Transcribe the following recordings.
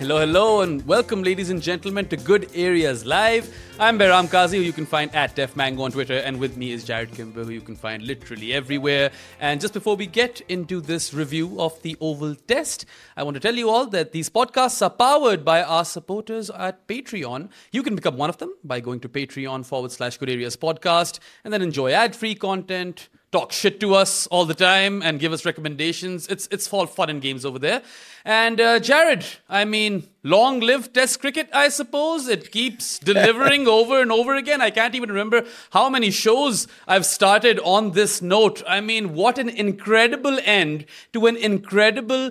Hello, hello, and welcome, ladies and gentlemen, to Good Areas Live. I'm Behram Kazi, who you can find at DefMango on Twitter, and with me is Jared Kimber, who you can find literally everywhere. And just before we get into this review of the Oval Test, I want to tell you all that these podcasts are powered by our supporters at Patreon. You can become one of them by going to Patreon/Good Areas Podcast, and then enjoy ad-free content, talk shit to us all the time, and give us recommendations. It's all fun and games over there. And Jared, I mean, long live Test cricket, I suppose. It keeps delivering over and over again. I can't even remember how many shows I've started on this note. I mean, what an incredible end to an incredible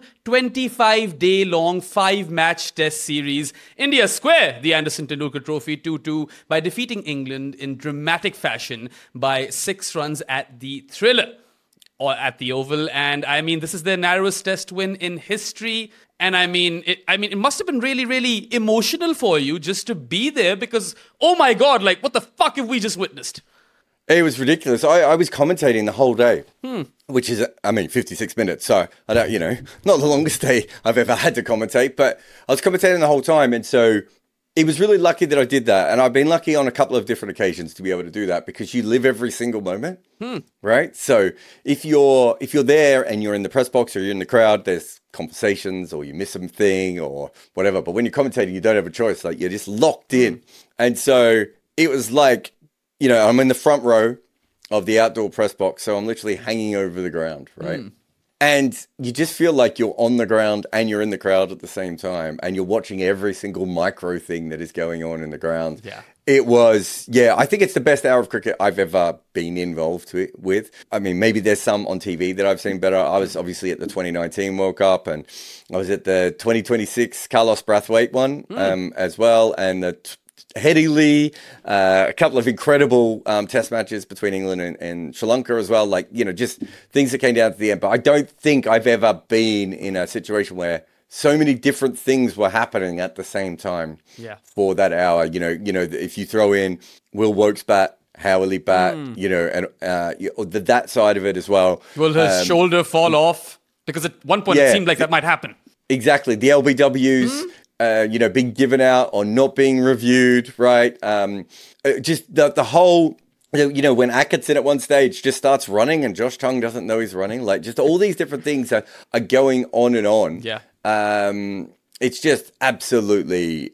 25-day-long 5-match Test series. India square the Anderson Tendulkar Trophy 2-2 by defeating England in dramatic fashion by 6 runs at the Thriller. Or at the Oval, and I mean, this is their narrowest Test win in history. And I mean, it must have been really, really emotional for you just to be there because, oh my God, like, what the fuck have we just witnessed? It was ridiculous. I was commentating the whole day, which is, 56 minutes. So I don't, not the longest day I've ever had to commentate, but I was commentating the whole time, and so it was really lucky that I did that. And I've been lucky on a couple of different occasions to be able to do that because you live every single moment, right? So if you're there and you're in the press box or you're in the crowd, there's conversations or you miss something or whatever. But when you're commentating, you don't have a choice. Like, you're just locked in. And so it was like, I'm in the front row of the outdoor press box. So I'm literally hanging over the ground, right? And you just feel like you're on the ground and you're in the crowd at the same time. And you're watching every single micro thing that is going on in the ground. Yeah. It was, I think it's the best hour of cricket I've ever been involved with. I mean, maybe there's some on TV that I've seen better. I was obviously at the 2019 World Cup, and I was at the 2026 Carlos Brathwaite one as well. And the Headingley, a couple of incredible test matches between England and Sri Lanka as well. Like, just things that came down to the end. But I don't think I've ever been in a situation where so many different things were happening at the same time for that hour. If you throw in Will Woakes bat, Howley bat, and that side of it as well. Will his shoulder fall off? Because at one point it seemed like that might happen. Exactly. The LBWs. Being given out or not being reviewed, right? Just the whole, when Atkinson at one stage just starts running and Josh Tongue doesn't know he's running, like, just all these different things are going on and on. Yeah. It's just absolutely,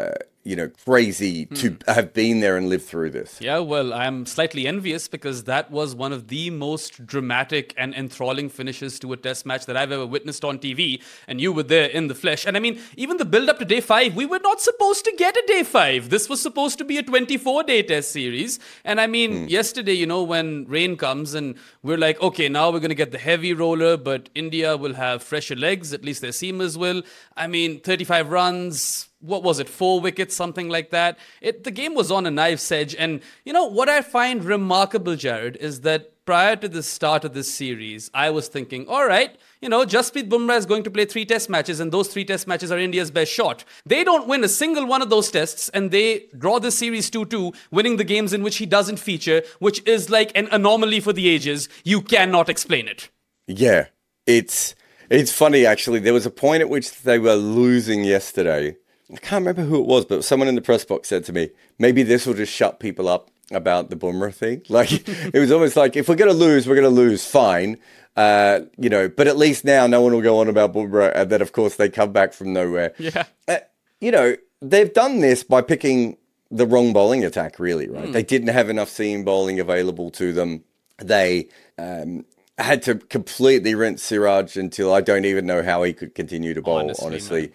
crazy to have been there and lived through this. Yeah, well, I'm slightly envious because that was one of the most dramatic and enthralling finishes to a Test match that I've ever witnessed on TV, and you were there in the flesh. And I mean, even the build-up to Day 5, we were not supposed to get a Day 5. This was supposed to be a 24-day Test series. And I mean, yesterday, when rain comes and we're like, okay, now we're going to get the heavy roller, but India will have fresher legs, at least their seamers will. I mean, 35 runs... What was it, 4 wickets, something like that? The game was on a knife's edge. And, what I find remarkable, Jared, is that prior to the start of this series, I was thinking, all right, Jasprit Bumrah is going to play 3 Test matches, and those 3 Test matches are India's best shot. They don't win a single one of those tests, and they draw the series 2-2, winning the games in which he doesn't feature, which is like an anomaly for the ages. You cannot explain it. Yeah, it's funny, actually. There was a point at which they were losing yesterday. I can't remember who it was, but someone in the press box said to me, maybe this will just shut people up about the Bumrah thing. Like, it was almost like, if we're going to lose, fine. But at least now no one will go on about Bumrah. And then, of course, they come back from nowhere. Yeah. They've done this by picking the wrong bowling attack, really, right? They didn't have enough seam bowling available to them. They had to completely rinse Siraj until I don't even know how he could continue to bowl, honestly.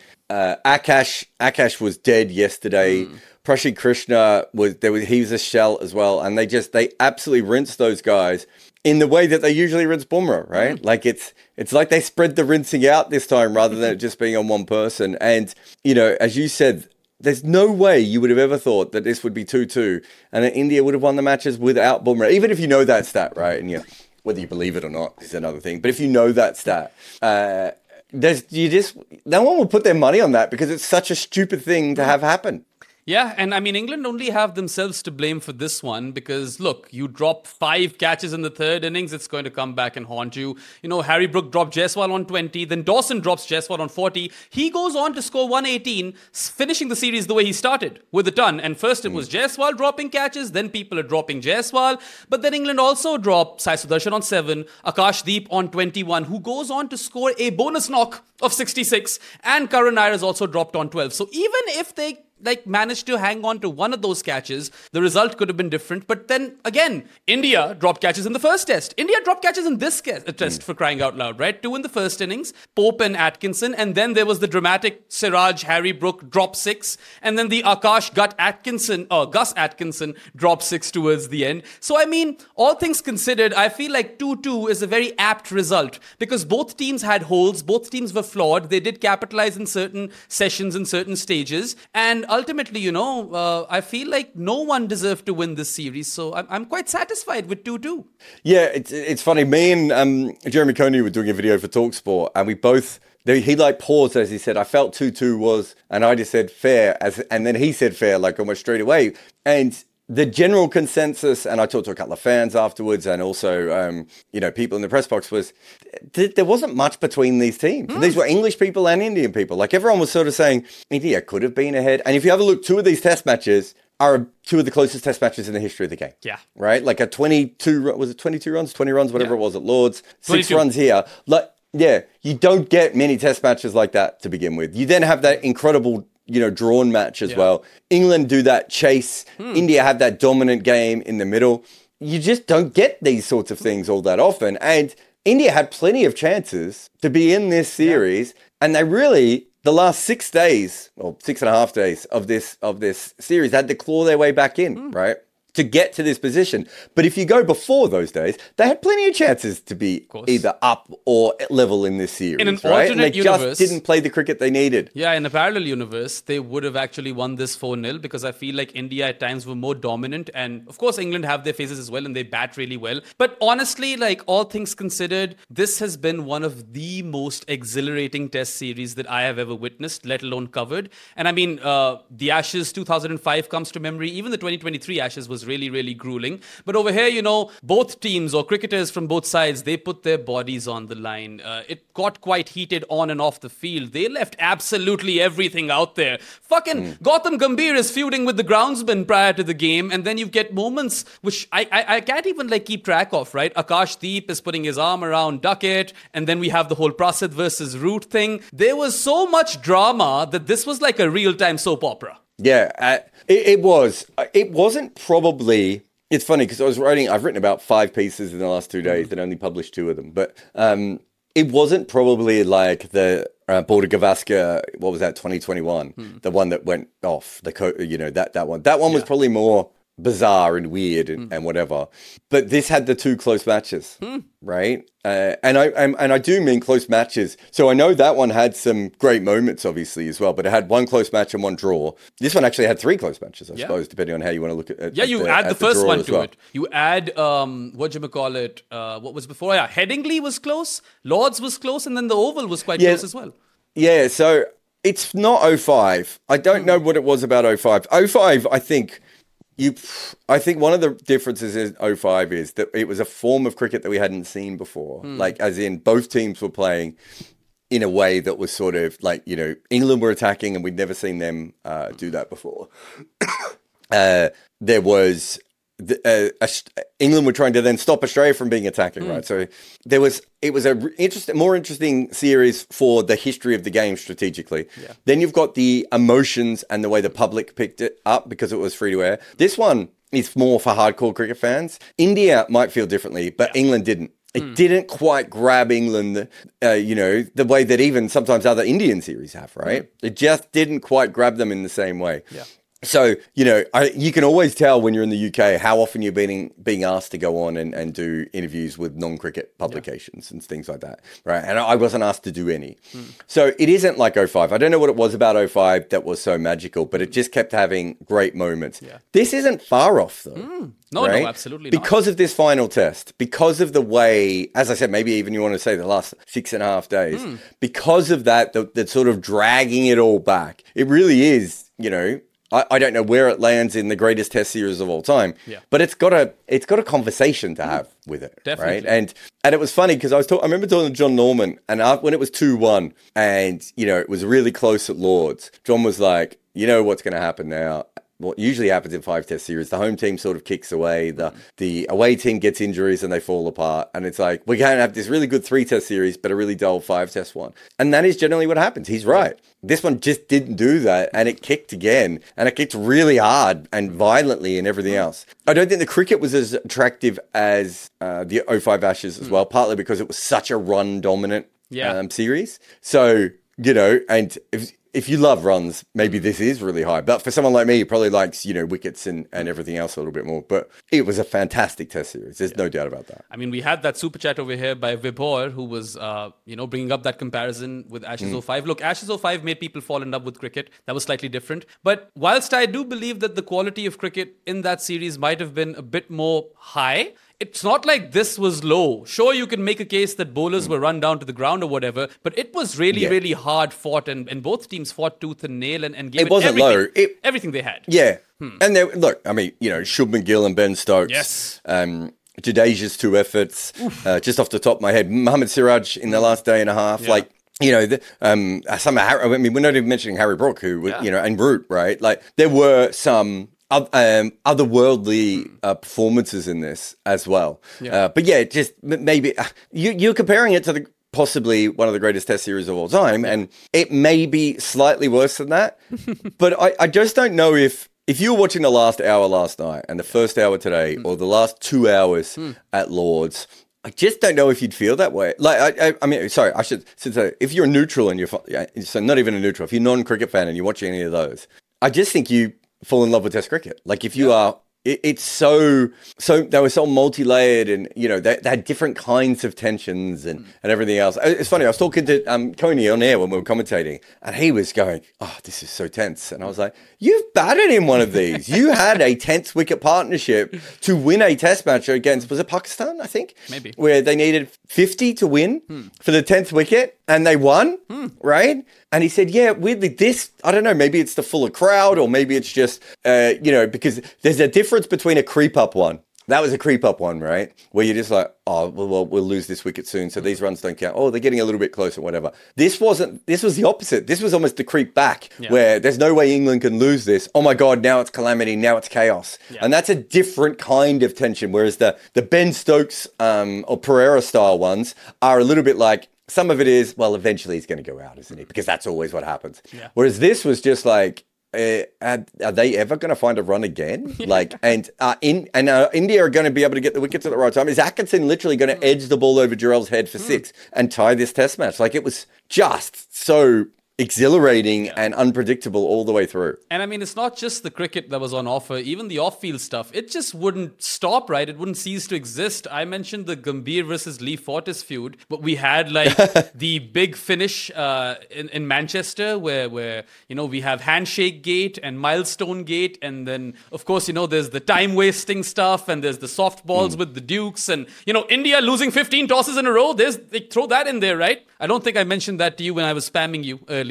Akash was dead yesterday. Prashi Krishna he was a shell as well, and they absolutely rinsed those guys in the way that they usually rinse Bumrah, right? Like, it's like they spread the rinsing out this time rather than it just being on one person. And as you said, there's no way you would have ever thought that this would be 2-2 and that India would have won the matches without Bumrah, even if you know that stat, right? And whether you believe it or not is another thing. But if you know that stat, no one will put their money on that because it's such a stupid thing to have happen. Yeah, and I mean, England only have themselves to blame for this one because, look, you drop 5 catches in the third innings, it's going to come back and haunt you. You know, Harry Brook dropped Jaiswal on 20, then Dawson drops Jaiswal on 40. He goes on to score 118, finishing the series the way he started, with a ton. And first it was Jaiswal dropping catches, then people are dropping Jaiswal. But then England also dropped Sai Sudarshan on 7, Akash Deep on 21, who goes on to score a bonus knock of 66, and Karan Nair has also dropped on 12. So even if they managed to hang on to one of those catches, the result could have been different. But then again, India dropped catches in the first test. India dropped catches in this test, for crying out loud, right? 2 in the first innings, Pope and Atkinson, and then there was the dramatic Siraj Harry Brook drop 6, and then the Akash Gus Atkinson drop 6 towards the end. So I mean, all things considered, I feel like 2-2 is a very apt result because both teams had holes, both teams were flawed, they did capitalize in certain sessions, in certain stages, and ultimately, I feel like no one deserved to win this series. So I'm quite satisfied with 2-2. Yeah, it's funny. Me and Jeremy Coney were doing a video for TalkSport, and we both... He paused as he said, I felt 2-2 was... And I just said fair. And then he said fair, almost straight away. And the general consensus, and I talked to a couple of fans afterwards and also, people in the press box, was there wasn't much between these teams. These were English people and Indian people. Everyone was sort of saying India could have been ahead. And if you have a look, 2 of these test matches are 2 of the closest test matches in the history of the game. Yeah. Right? a 22, was it 22 runs? 20 runs, whatever it was at Lords. 6 22. runs here. Yeah, you don't get many test matches like that to begin with. You then have that incredible drawn match as well. England do that chase. India have that dominant game in the middle. You just don't get these sorts of things all that often. And India had plenty of chances to be in this series. And they really, the last 6 days, or 6.5 days of this series, had to claw their way back in, right? To get to this position. But if you go before those days, they had plenty of chances to be either up or level in this series. In an right? alternate and they universe, just didn't play the cricket they needed. Yeah, in a parallel universe, they would have actually won this 4-0 because I feel like India at times were more dominant. And of course, England have their phases as well and they bat really well. But honestly, all things considered, this has been one of the most exhilarating test series that I have ever witnessed, let alone covered. And I mean, the Ashes 2005 comes to memory. Even the 2023 Ashes was really, really grueling. But over here, both teams or cricketers from both sides, they put their bodies on the line. It got quite heated on and off the field. They left absolutely everything out there. Fucking Gautam Gambhir is feuding with the groundsman prior to the game, and then you get moments which I can't even keep track of, right? Akash Deep is putting his arm around Duckett, and then we have the whole Prasidh versus Root thing. There was so much drama that this was like a real-time soap opera. Yeah, it was. It wasn't probably... It's funny because I've written about 5 pieces in the last 2 days and only published 2 of them. But it wasn't probably like the Border Gavaskar, what was that, 2021? The one that went off, that one. That one was probably more bizarre and weird and whatever. But this had the 2 close matches, right? And I do mean close matches. So I know that one had some great moments, obviously, as well. But it had 1 close match and 1 draw. This one actually had 3 close matches, I suppose, depending on how you want to look at it. Yeah, you add the first one to it. You add, what was before? Yeah, Headingley was close, Lords was close, and then the Oval was quite close as well. Yeah, so it's not 05. I don't know what it was about 05. 05, I think one of the differences in 05 is that it was a form of cricket that we hadn't seen before. As in both teams were playing in a way that was sort of England were attacking and we'd never seen them do that before. There was England were trying to then stop Australia from being attacking, right? So it was a more interesting series for the history of the game strategically. Yeah. Then you've got the emotions and the way the public picked it up because it was free to air. This one is more for hardcore cricket fans. India might feel differently, but England didn't. It didn't quite grab England, the way that even sometimes other Indian series have, right? It just didn't quite grab them in the same way. Yeah. So, you can always tell when you're in the UK how often you're being asked to go on and do interviews with non-cricket publications and things like that, right? And I wasn't asked to do any. So it isn't like 05. I don't know what it was about 05 that was so magical, but it just kept having great moments. Yeah. This isn't far off, though. No, absolutely not. Because of this final test, because of the way, as I said, maybe even you want to say the last 6.5 days, because of that sort of dragging it all back, it really is, I don't know where it lands in the greatest Test series of all time, but it's got a conversation to have with it, Definitely. right? And it was funny because I remember talking to John Norman, and when it was 2-1, and it was really close at Lords, John was like, you know what's going to happen now. What usually happens in 5 Test series, the home team sort of kicks away, the away team gets injuries and they fall apart. And it's like, we're going to have this really good 3 Test series, but a really dull 5 Test one. And that is generally what happens. He's right. This one just didn't do that, and it kicked again, and it kicked really hard and violently and everything else. I don't think the cricket was as attractive as the 05 Ashes as well, partly because it was such a run-dominant series. So, and if you love runs, maybe this is really high. But for someone like me, who probably likes, wickets and everything else a little bit more. But it was a fantastic Test series. There's no doubt about that. I mean, we had that super chat over here by Vibhor, who was, bringing up that comparison with Ashes 05. Look, Ashes 05 made people fall in love with cricket. That was slightly different. But whilst I do believe that the quality of cricket in that series might have been a bit more high, it's not like this was low. Sure, you can make a case that bowlers were run down to the ground or whatever, but it was really, really hard fought, and both teams fought tooth and nail and gave it wasn't everything, low. Everything they had. Yeah. And look, I mean, Shubman Gill and Ben Stokes. Yes. Jadeja's 2 efforts. Just off the top of my head, Mohammad Siraj in the last day and a half. Yeah. We're not even mentioning Harry Brook, who, and Root, right? Like, there were some otherworldly performances in this as well. Yeah. But yeah, just maybe you're comparing it to possibly one of the greatest Test series of all time, and it may be slightly worse than that. But I just don't know if you were watching the last hour last night and the first hour today, or the last 2 hours at Lords, I just don't know if you'd feel that way. Like, I should say, if you're neutral and so not even a neutral, if you're a non-cricket fan and you're watching any of those, I just think you fall in love with Test cricket. Like, if you are, it's so they were so multi-layered, and they had different kinds of tensions and everything else. It's funny, I was talking to Coney on air when we were commentating, and he was going, "Oh, this is so tense," and I was like, "You've batted in one of these. You had a 10th wicket partnership to win a Test match against, was it Pakistan, I think? Maybe. Where they needed 50 to win for the 10th wicket, and they won, right?" And he said, yeah, weirdly, this, I don't know, maybe it's the fuller crowd, or maybe it's just, because there's a difference between a creep-up one. That was a creep-up one, right? Where you're just like, oh, well, we'll lose this wicket soon, so these runs don't count. Oh, they're getting a little bit closer, whatever. This was the opposite. This was almost the creep back, where there's no way England can lose this. Oh my God, now it's calamity, now it's chaos. Yeah. And that's a different kind of tension, whereas the Ben Stokes or Pereira style ones are a little bit like, some of it is, well, eventually he's going to go out, isn't he? Because that's always what happens. Yeah. Whereas this was just like, are they ever going to find a run again? Like, and India are going to be able to get the wickets at the right time. Is Atkinson literally going to edge the ball over Jarrell's head for 6 and tie this Test match? Like, it was just so exhilarating and unpredictable all the way through. And I mean, it's not just the cricket that was on offer, even the off-field stuff. It just wouldn't stop, right? It wouldn't cease to exist. I mentioned the Gambhir versus Lee Fortis feud, but we had like the big finish in Manchester where we have Handshake Gate and Milestone Gate, and then of course there's the time wasting stuff, and there's the softballs with the Dukes, and India losing 15 tosses in a row. They throw that in there, right? I don't think I mentioned that to you when I was spamming you earlier.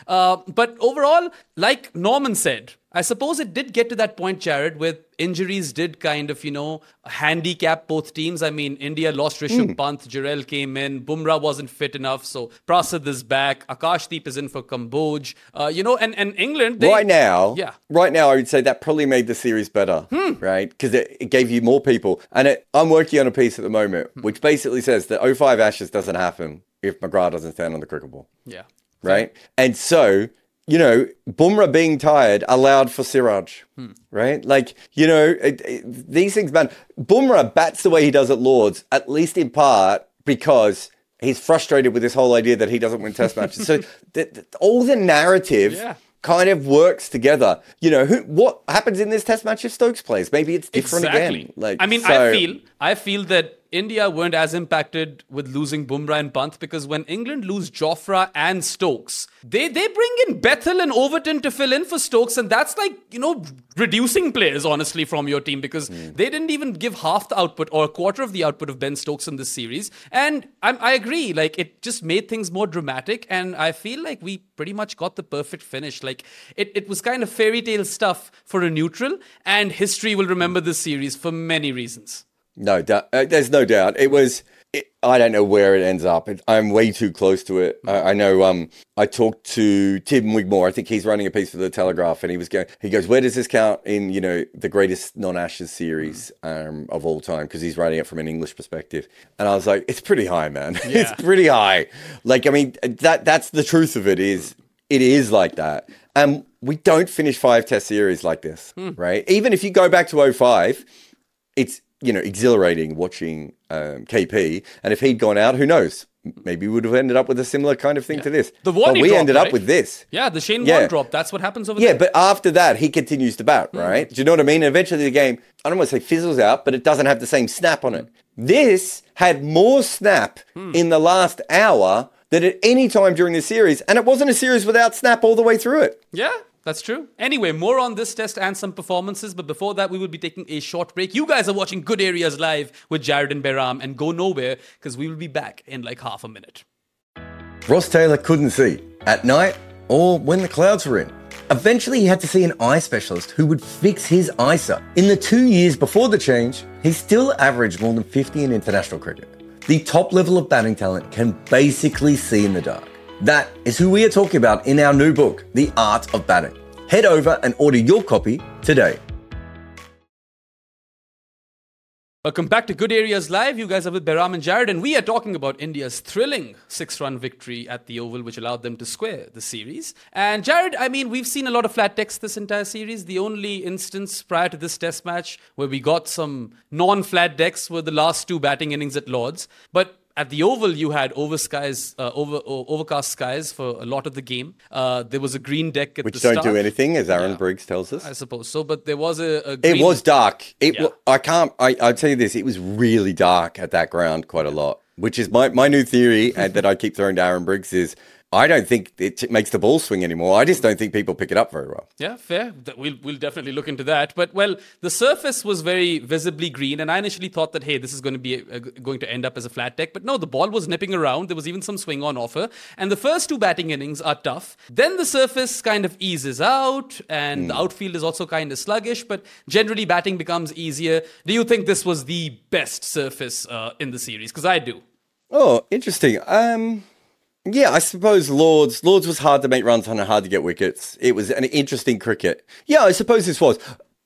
But overall, like Norman said, I suppose it did get to that point, Jared, where injuries did kind of, handicap both teams. I mean, India lost Rishabh Pant, Jarrell came in, Bumrah wasn't fit enough, so Prasad is back, Akashdeep is in for Kamboj, and England... Right now, I would say that probably made the series better, right? Because it gave you more people. And I'm working on a piece at the moment, which basically says that 05 Ashes doesn't happen if McGrath doesn't stand on the cricket ball. Yeah. Right? And so... Bumrah being tired allowed for Siraj, right? Like, these things, man. Bumrah bats the way he does at Lords, at least in part because he's frustrated with this whole idea that he doesn't win Test matches. So all the narrative kind of works together. What happens in this Test match if Stokes plays? Maybe it's different again. Like, I mean, I feel that India weren't as impacted with losing Bumrah and Pant because when England lose Jofra and Stokes, they bring in Bethel and Overton to fill in for Stokes, and that's like, reducing players, honestly, from your team because they didn't even give half the output or a quarter of the output of Ben Stokes in this series. And I agree, like, it just made things more dramatic, and I feel like we pretty much got the perfect finish. Like, it was kind of fairy tale stuff for a neutral, and history will remember this series for many reasons. No doubt. There's no doubt. I don't know where it ends up. I'm way too close to it. I know. I talked to Tim Wigmore. I think he's running a piece for the Telegraph, and he goes, "Where does this count in the greatest non-Ashes series of all time?" Because he's writing it from an English perspective. And I was like, "It's pretty high, man. Yeah. It's pretty high." Like, I mean, that's the truth of it. It is like that, and we don't finish 5 Test series like this, right? Even if you go back to 2005, it's exhilarating watching KP. And if he'd gone out, who knows? Maybe we would have ended up with a similar kind of thing to this. The Warney we drop, ended right? up with this. Yeah, the Shane Warne drop. That's what happens over there. Yeah, but after that, he continues to bat, right? Do you know what I mean? Eventually the game, I don't want to say fizzles out, but it doesn't have the same snap on it. This had more snap in the last hour than at any time during the series. And it wasn't a series without snap all the way through it. Yeah. That's true. Anyway, more on this test and some performances, but before that, we will be taking a short break. You guys are watching Good Areas Live with Jared and Behram, and go nowhere because we will be back in like half a minute. Ross Taylor couldn't see at night or when the clouds were in. Eventually, he had to see an eye specialist who would fix his eyesight. In the 2 years before the change, he still averaged more than 50 in international cricket. The top level of batting talent can basically see in the dark. That is who we are talking about in our new book, The Art of Batting. Head over and order your copy today. Welcome back to Good Areas Live. You guys are with Behram and Jared, and we are talking about India's thrilling 6-run victory at the Oval, which allowed them to square the series. And Jared, I mean, we've seen a lot of flat decks this entire series. The only instance prior to this test match where we got some non-flat decks were the last 2 batting innings at Lord's. But at the Oval, you had overcast skies for a lot of the game. There was a green deck at the start. Which don't do anything, as Aaron Briggs tells us. I suppose so, but there was a green... It was dark. I'll tell you this, it was really dark at that ground quite a lot, which is my new theory and that I keep throwing to Aaron Briggs is, I don't think it makes the ball swing anymore. I just don't think people pick it up very well. Yeah, fair. We'll definitely look into that. But, well, the surface was very visibly green, and I initially thought that, hey, this is going to be going to end up as a flat deck. But no, the ball was nipping around. There was even some swing on offer. And the first 2 batting innings are tough. Then the surface kind of eases out, and the outfield is also kind of sluggish. But generally, batting becomes easier. Do you think this was the best surface in the series? Because I do. Oh, interesting. Yeah, I suppose Lord's was hard to make runs on and hard to get wickets. It was an interesting cricket. Yeah, I suppose this was.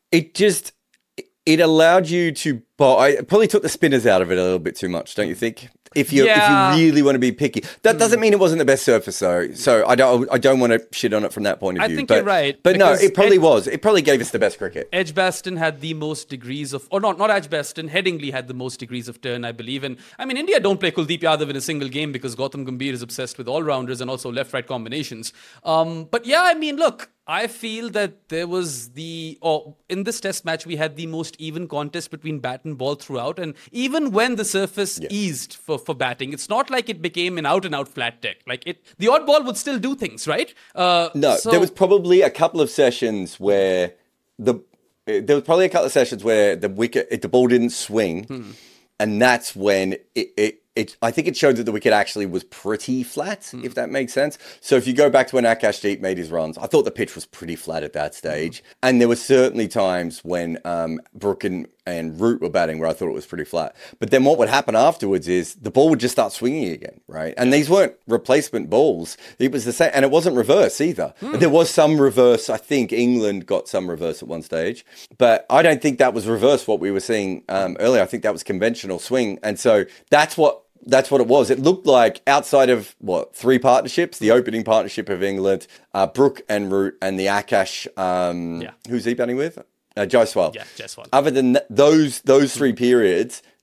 It allowed you to bowl. I probably took the spinners out of it a little bit too much, don't you think? If you really want to be picky, that doesn't mean it wasn't the best surface though. So I don't want to shit on it from that point of view. I think you're right. But no, it probably was. It probably gave us the best cricket. Edgbaston had the most degrees of, or not Edgbaston. Headingley had the most degrees of turn, I believe. And I mean, India don't play Kuldeep Yadav in a single game because Gautam Gambhir is obsessed with all rounders and also left-right combinations. But yeah, I mean, look. I feel that there was in this test match, we had the most even contest between bat and ball throughout. And even when the surface eased for batting, it's not like it became an out-and-out flat deck. Like the odd ball would still do things, right? No, there was probably a couple of sessions where the wicket, the ball didn't swing. And that's when I think it showed that the wicket actually was pretty flat, if that makes sense. So if you go back to when Akashdeep made his runs, I thought the pitch was pretty flat at that stage. And there were certainly times when Brook and Root were batting where I thought it was pretty flat. But then what would happen afterwards is the ball would just start swinging again, right? And these weren't replacement balls. It was the same, and it wasn't reverse either. There was some reverse. I think England got some reverse at one stage. But I don't think that was reverse what we were seeing earlier. I think that was conventional swing. And so that's what it was. It looked like outside of 3 partnerships, the opening partnership of England, Brook and Root, and the Akash, who's he batting with? Jaiswal. Yeah, Jaiswal. Other than those 3 periods,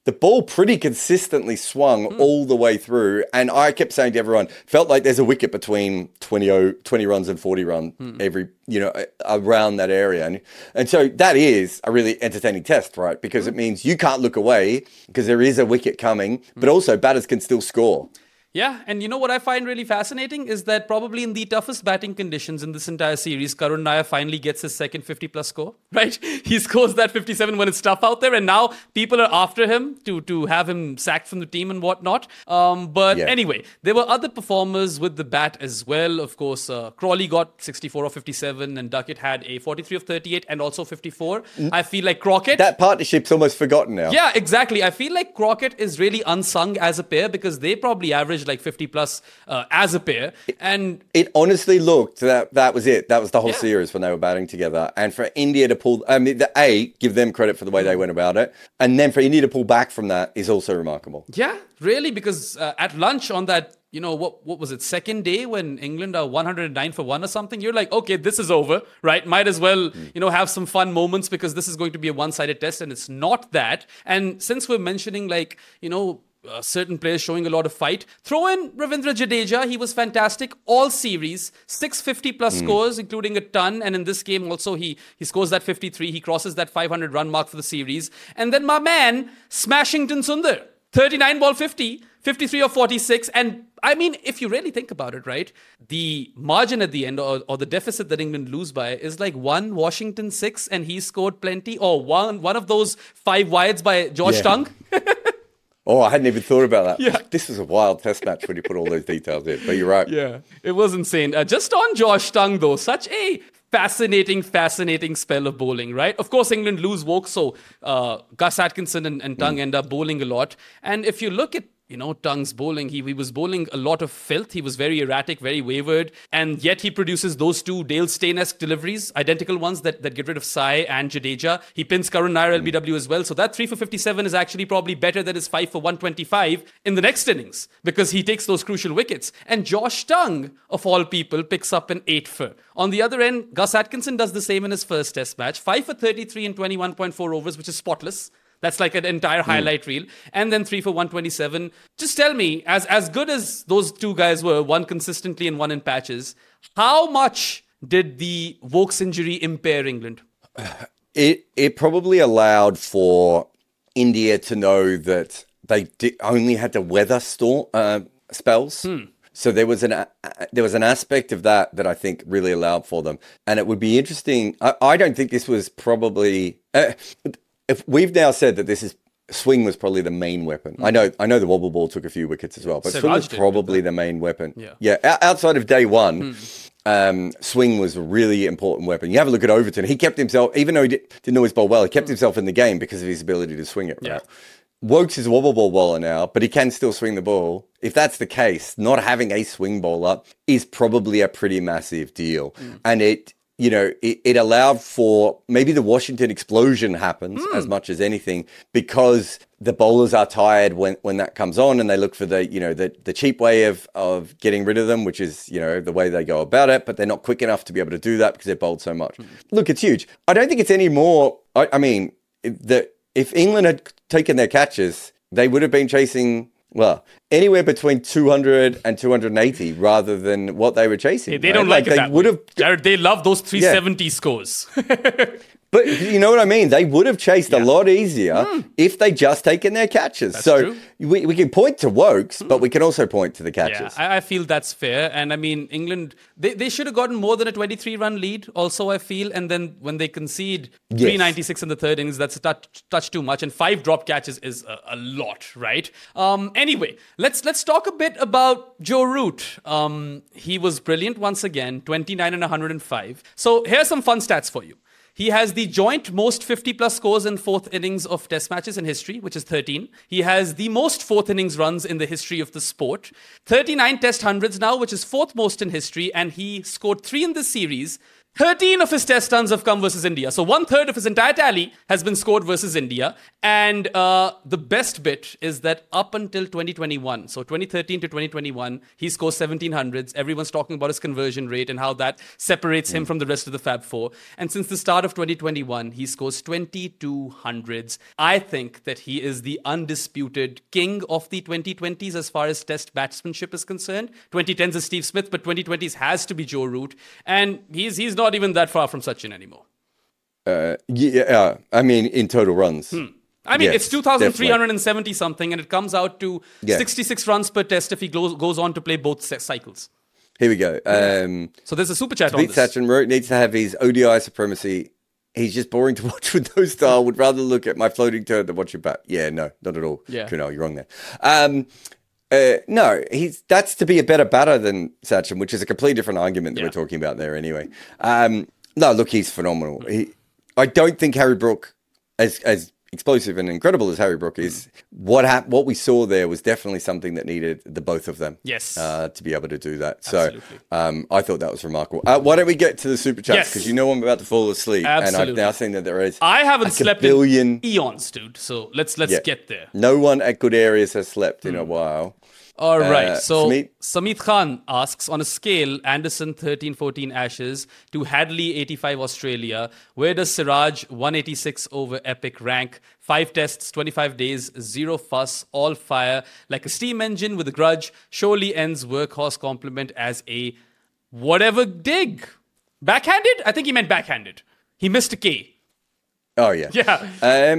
the ball pretty consistently swung all the way through. And I kept saying to everyone, felt like there's a wicket between 20 runs and 40 runs every, around that area. And so that is a really entertaining test, right? Because it means you can't look away because there is a wicket coming, but also batters can still score. Yeah, and you know what I find really fascinating is that probably in the toughest batting conditions in this entire series, Karun Nair finally gets his second 50-plus score, right? He scores that 57 when it's tough out there, and now people are after him to have him sacked from the team and whatnot. Anyway, there were other performers with the bat as well. Of course, Crawley got 64 of 57, and Duckett had a 43 of 38 and also 54. I feel like Crockett... That partnership's almost forgotten now. Yeah, exactly. I feel like Crockett is really unsung as a pair because they probably averaged like 50 plus as a pair. And it honestly looked that was it. That was the whole series when they were batting together. And for India to pull, give them credit for the way they went about it. And then for India to pull back from that is also remarkable. Yeah, really, because at lunch on that, what was it, second day when England are 109 for 1 or something, you're like, okay, this is over, right? Might as well, have some fun moments because this is going to be a one-sided test, and it's not that. And since we're mentioning certain players showing a lot of fight, throw in Ravindra Jadeja. He was fantastic all series, 650 plus scores, including a ton. And in this game also, he scores that 53. He crosses that 500 run mark for the series. And then my man, Smashington Sundar, 39 ball 50, 53 of 46. And I mean, if you really think about it, right, the margin at the end or the deficit that England lose by is like 1 Washington 6 and he scored plenty, or one of those 5 wides by Josh Tongue. Oh, I hadn't even thought about that. Yeah. This was a wild test match when you put all those details in, but you're right. Yeah, it was insane. Just on Josh Tongue, though, such a fascinating spell of bowling, right? Of course, England lose Woke, so Gus Atkinson and Tongue end up bowling a lot. And if you look at Tongue's bowling, he was bowling a lot of filth. He was very erratic, very wavered, and yet he produces those 2 Dale Steyn-esque deliveries, identical ones that get rid of Sai and Jadeja. He pins Karun Nair LBW as well. So that 3 for 57 is actually probably better than his 5 for 125 in the next innings because he takes those crucial wickets. And Josh Tongue, of all people, picks up an 8 for. On the other end, Gus Atkinson does the same in his first test match, 5 for 33 in 21.4 overs, which is spotless. That's like an entire highlight reel. And then 3 for 127. Just tell me, as good as those 2 guys were, one consistently and one in patches, how much did the Vokes injury impair England? It probably allowed for India to know that they only had to weather spells. So there was an aspect of that I think really allowed for them. And it would be interesting. I don't think this was probably... If we've now said that swing was probably the main weapon. I know the wobble ball took a few wickets as well, but swing was probably the main weapon. Yeah. Outside of day one, swing was a really important weapon. You have a look at Overton. He kept himself, even though he didn't always bowl well, he kept himself in the game because of his ability to swing it. Right? Yeah. Wokes is a wobble ball bowler now, but he can still swing the ball. If that's the case, not having a swing bowler is probably a pretty massive deal. And it allowed for maybe the Washington explosion happens as much as anything because the bowlers are tired when that comes on and they look for the cheap way of getting rid of them, which is, the way they go about it, but they're not quick enough to be able to do that because they're bowled so much. Look, it's huge. I don't think it's any more. If England had taken their catches, they would have been chasing... Well, anywhere between 200 and 280 rather than what they were chasing. They don't like it that way. Jared, they love those 370 scores. But you know what I mean? They would have chased a lot easier if they just taken their catches. That's so true. We can point to Wokes, but we can also point to the catches. Yeah, I feel that's fair. And I mean, England, they should have gotten more than a 23-run lead also, I feel. And then when they concede 396 in the third innings, that's a touch too much. And 5 drop catches is a lot, right? Anyway, let's talk a bit about Joe Root. He was brilliant once again, 29 and 105. So here's some fun stats for you. He has the joint most 50-plus scores in 4th innings of test matches in history, which is 13. He has the most 4th innings runs in the history of the sport. 39 test hundreds now, which is 4th most in history, and he scored 3 in this series. 13 of his test runs have come versus India. So 1/3 of his entire tally has been scored versus India. And the best bit is that up until 2021, so 2013 to 2021, he scores 1700s. Everyone's talking about his conversion rate and how that separates him from the rest of the Fab Four. And since the start of 2021, he scores 2200s. I think that he is the undisputed king of the 2020s as far as test batsmanship is concerned. 2010s is Steve Smith, but 2020s has to be Joe Root. And he's not even that far from Sachin anymore. Yeah, I mean, in total runs. I mean, Yes, it's 2,370 something, and it comes out to Yeah. 66 runs per test if he goes on to play both cycles. Here we go. So there's a super chat on Beat this. Sachin, Root needs to have his ODI supremacy. He's just boring to watch with no style. Would rather look at my floating turd than watch your bat. Yeah, no, not at all. Yeah. Kunal, you're wrong there. No, that's to be a better batter than Sachin, which is a completely different argument that we're talking about there anyway. No, look, he's phenomenal. I don't think Harry Brook, as explosive and incredible as Harry Brook is, what we saw there was definitely something that needed the both of them. Yes. To be able to do that. Absolutely. So I thought that was remarkable. Why don't we get to the super chats? Yes. Because you know I'm about to fall asleep. Absolutely. And I've now seen that there is I haven't like slept a billion. in eons, dude. So let's get there. No one at Good Areas has slept in a while. All right. So Samit Khan asks, on a scale, Anderson 13-14 Ashes to Hadley 85 Australia, where does Siraj 186 over Epic rank? 5 tests, 25 days, 0 fuss, all fire, like a steam engine with a grudge, surely ends workhorse compliment as a whatever dig. Backhanded? I think he meant backhanded. He missed a K. Oh, yeah. Yeah.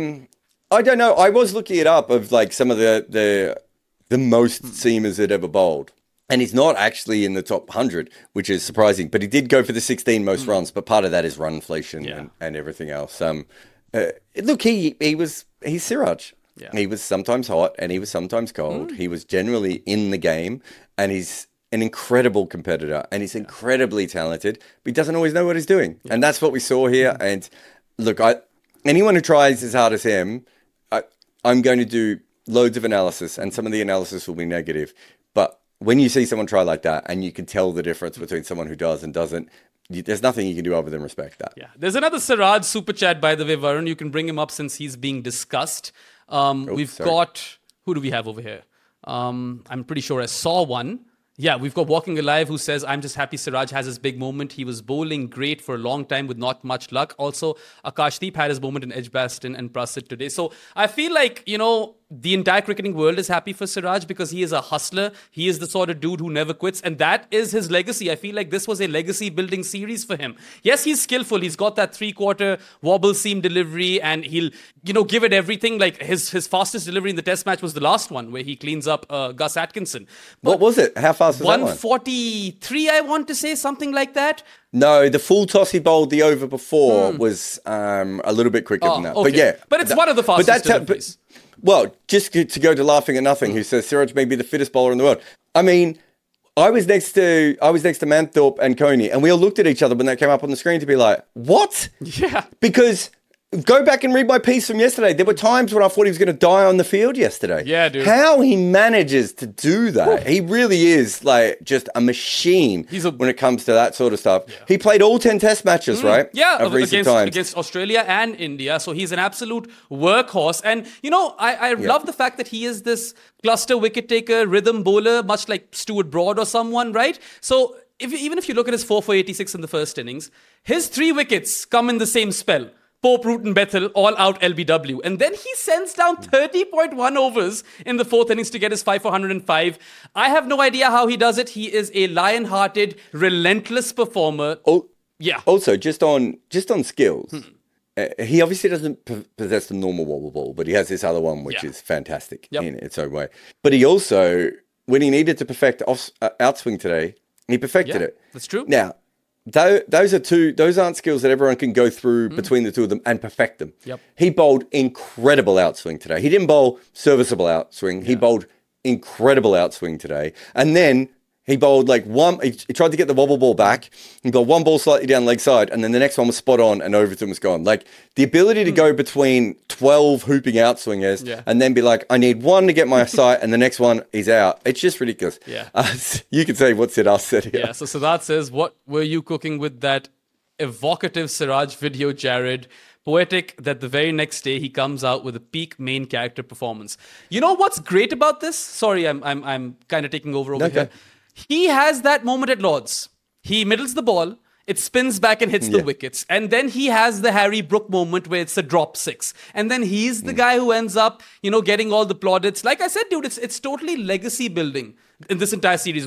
I don't know. I was looking it up of like some of the most seamers that ever bowled. And he's not actually in the top 100, which is surprising. But he did go for the 16 most runs. But part of that is run inflation and everything else. Look, he's Siraj. Yeah. He was sometimes hot and he was sometimes cold. He was generally in the game. And he's an incredible competitor. And he's incredibly talented. But he doesn't always know what he's doing. And that's what we saw here. And look, anyone who tries as hard as him, I'm going to do loads of analysis, and some of the analysis will be negative. But when you see someone try like that, and you can tell the difference between someone who does and doesn't, there's nothing you can do other than respect that. Yeah. There's another Siraj super chat, by the way, Varun. You can bring him up since he's being discussed. Got... Who do we have over here? I'm pretty sure I saw one. Yeah, we've got Walking Alive who says, I'm just happy Siraj has his big moment. He was bowling great for a long time with not much luck. Also, Akashdeep had his moment in Edgbaston and Prasid today. So I feel like, the entire cricketing world is happy for Siraj because he is a hustler. He is the sort of dude who never quits. And that is his legacy. I feel like this was a legacy building series for him. Yes, he's skillful. He's got that 3/4 wobble seam delivery and he'll, give it everything. Like his fastest delivery in the test match was the last one where he cleans up Gus Atkinson. But what was it? How fast was that one? 143, I want to say, something like that. No, the full toss he bowled the over before was a little bit quicker than that. Okay. But yeah. But it's one of the fastest deliveries. Well, just to go to Laughing at Nothing, who says Siraj may be the fittest bowler in the world. I mean, I was next to Manthorpe and Coney, and we all looked at each other when they came up on the screen to be like, what? Yeah. Because go back and read my piece from yesterday. There were times when I thought he was going to die on the field yesterday. Yeah, dude. How he manages to do that. He really is like just a machine when it comes to that sort of stuff. Yeah. He played all 10 test matches, right? Yeah, of recent times. Against Australia and India. So he's an absolute workhorse. And, I love the fact that he is this cluster wicket taker, rhythm bowler, much like Stuart Broad or someone, right? So even if you look at his 4 for 86 in the first innings, his 3 wickets come in the same spell. Pope, Root and Bethel, all out LBW. And then he sends down 30.1 overs in the 4th innings to get his 5 for 105. I have no idea how he does it. He is a lion-hearted, relentless performer. Oh, yeah. Also, just on skills, he obviously doesn't possess the normal wobble ball, but he has this other one, which is fantastic in its own way. But he also, when he needed to perfect outswing today, he perfected it. That's true. Now, those aren't skills that everyone can go through between the two of them and perfect them. Yep. He bowled incredible outswing today. He didn't bowl serviceable outswing. He bowled incredible outswing today. And then he bowled like one, he tried to get the wobble ball back. He bowled one ball slightly down leg side, and then the next one was spot on, and Overton was gone. Like the ability to go between 12 hooping outswingers and then be like, I need one to get my sight, and the next one is out. It's just ridiculous. Yeah. You can say what Siddharth said here. Yeah, so Siddharth says, what were you cooking with that evocative Siraj video, Jared. Poetic that the very next day he comes out with a peak main character performance. You know what's great about this? Sorry, I'm kind of taking over here. He has that moment at Lord's. He middles the ball. It spins back and hits the wickets. And then he has the Harry Brook moment where it's a drop six. And then he's the guy who ends up, getting all the plaudits. Like I said, dude, it's totally legacy building in this entire series.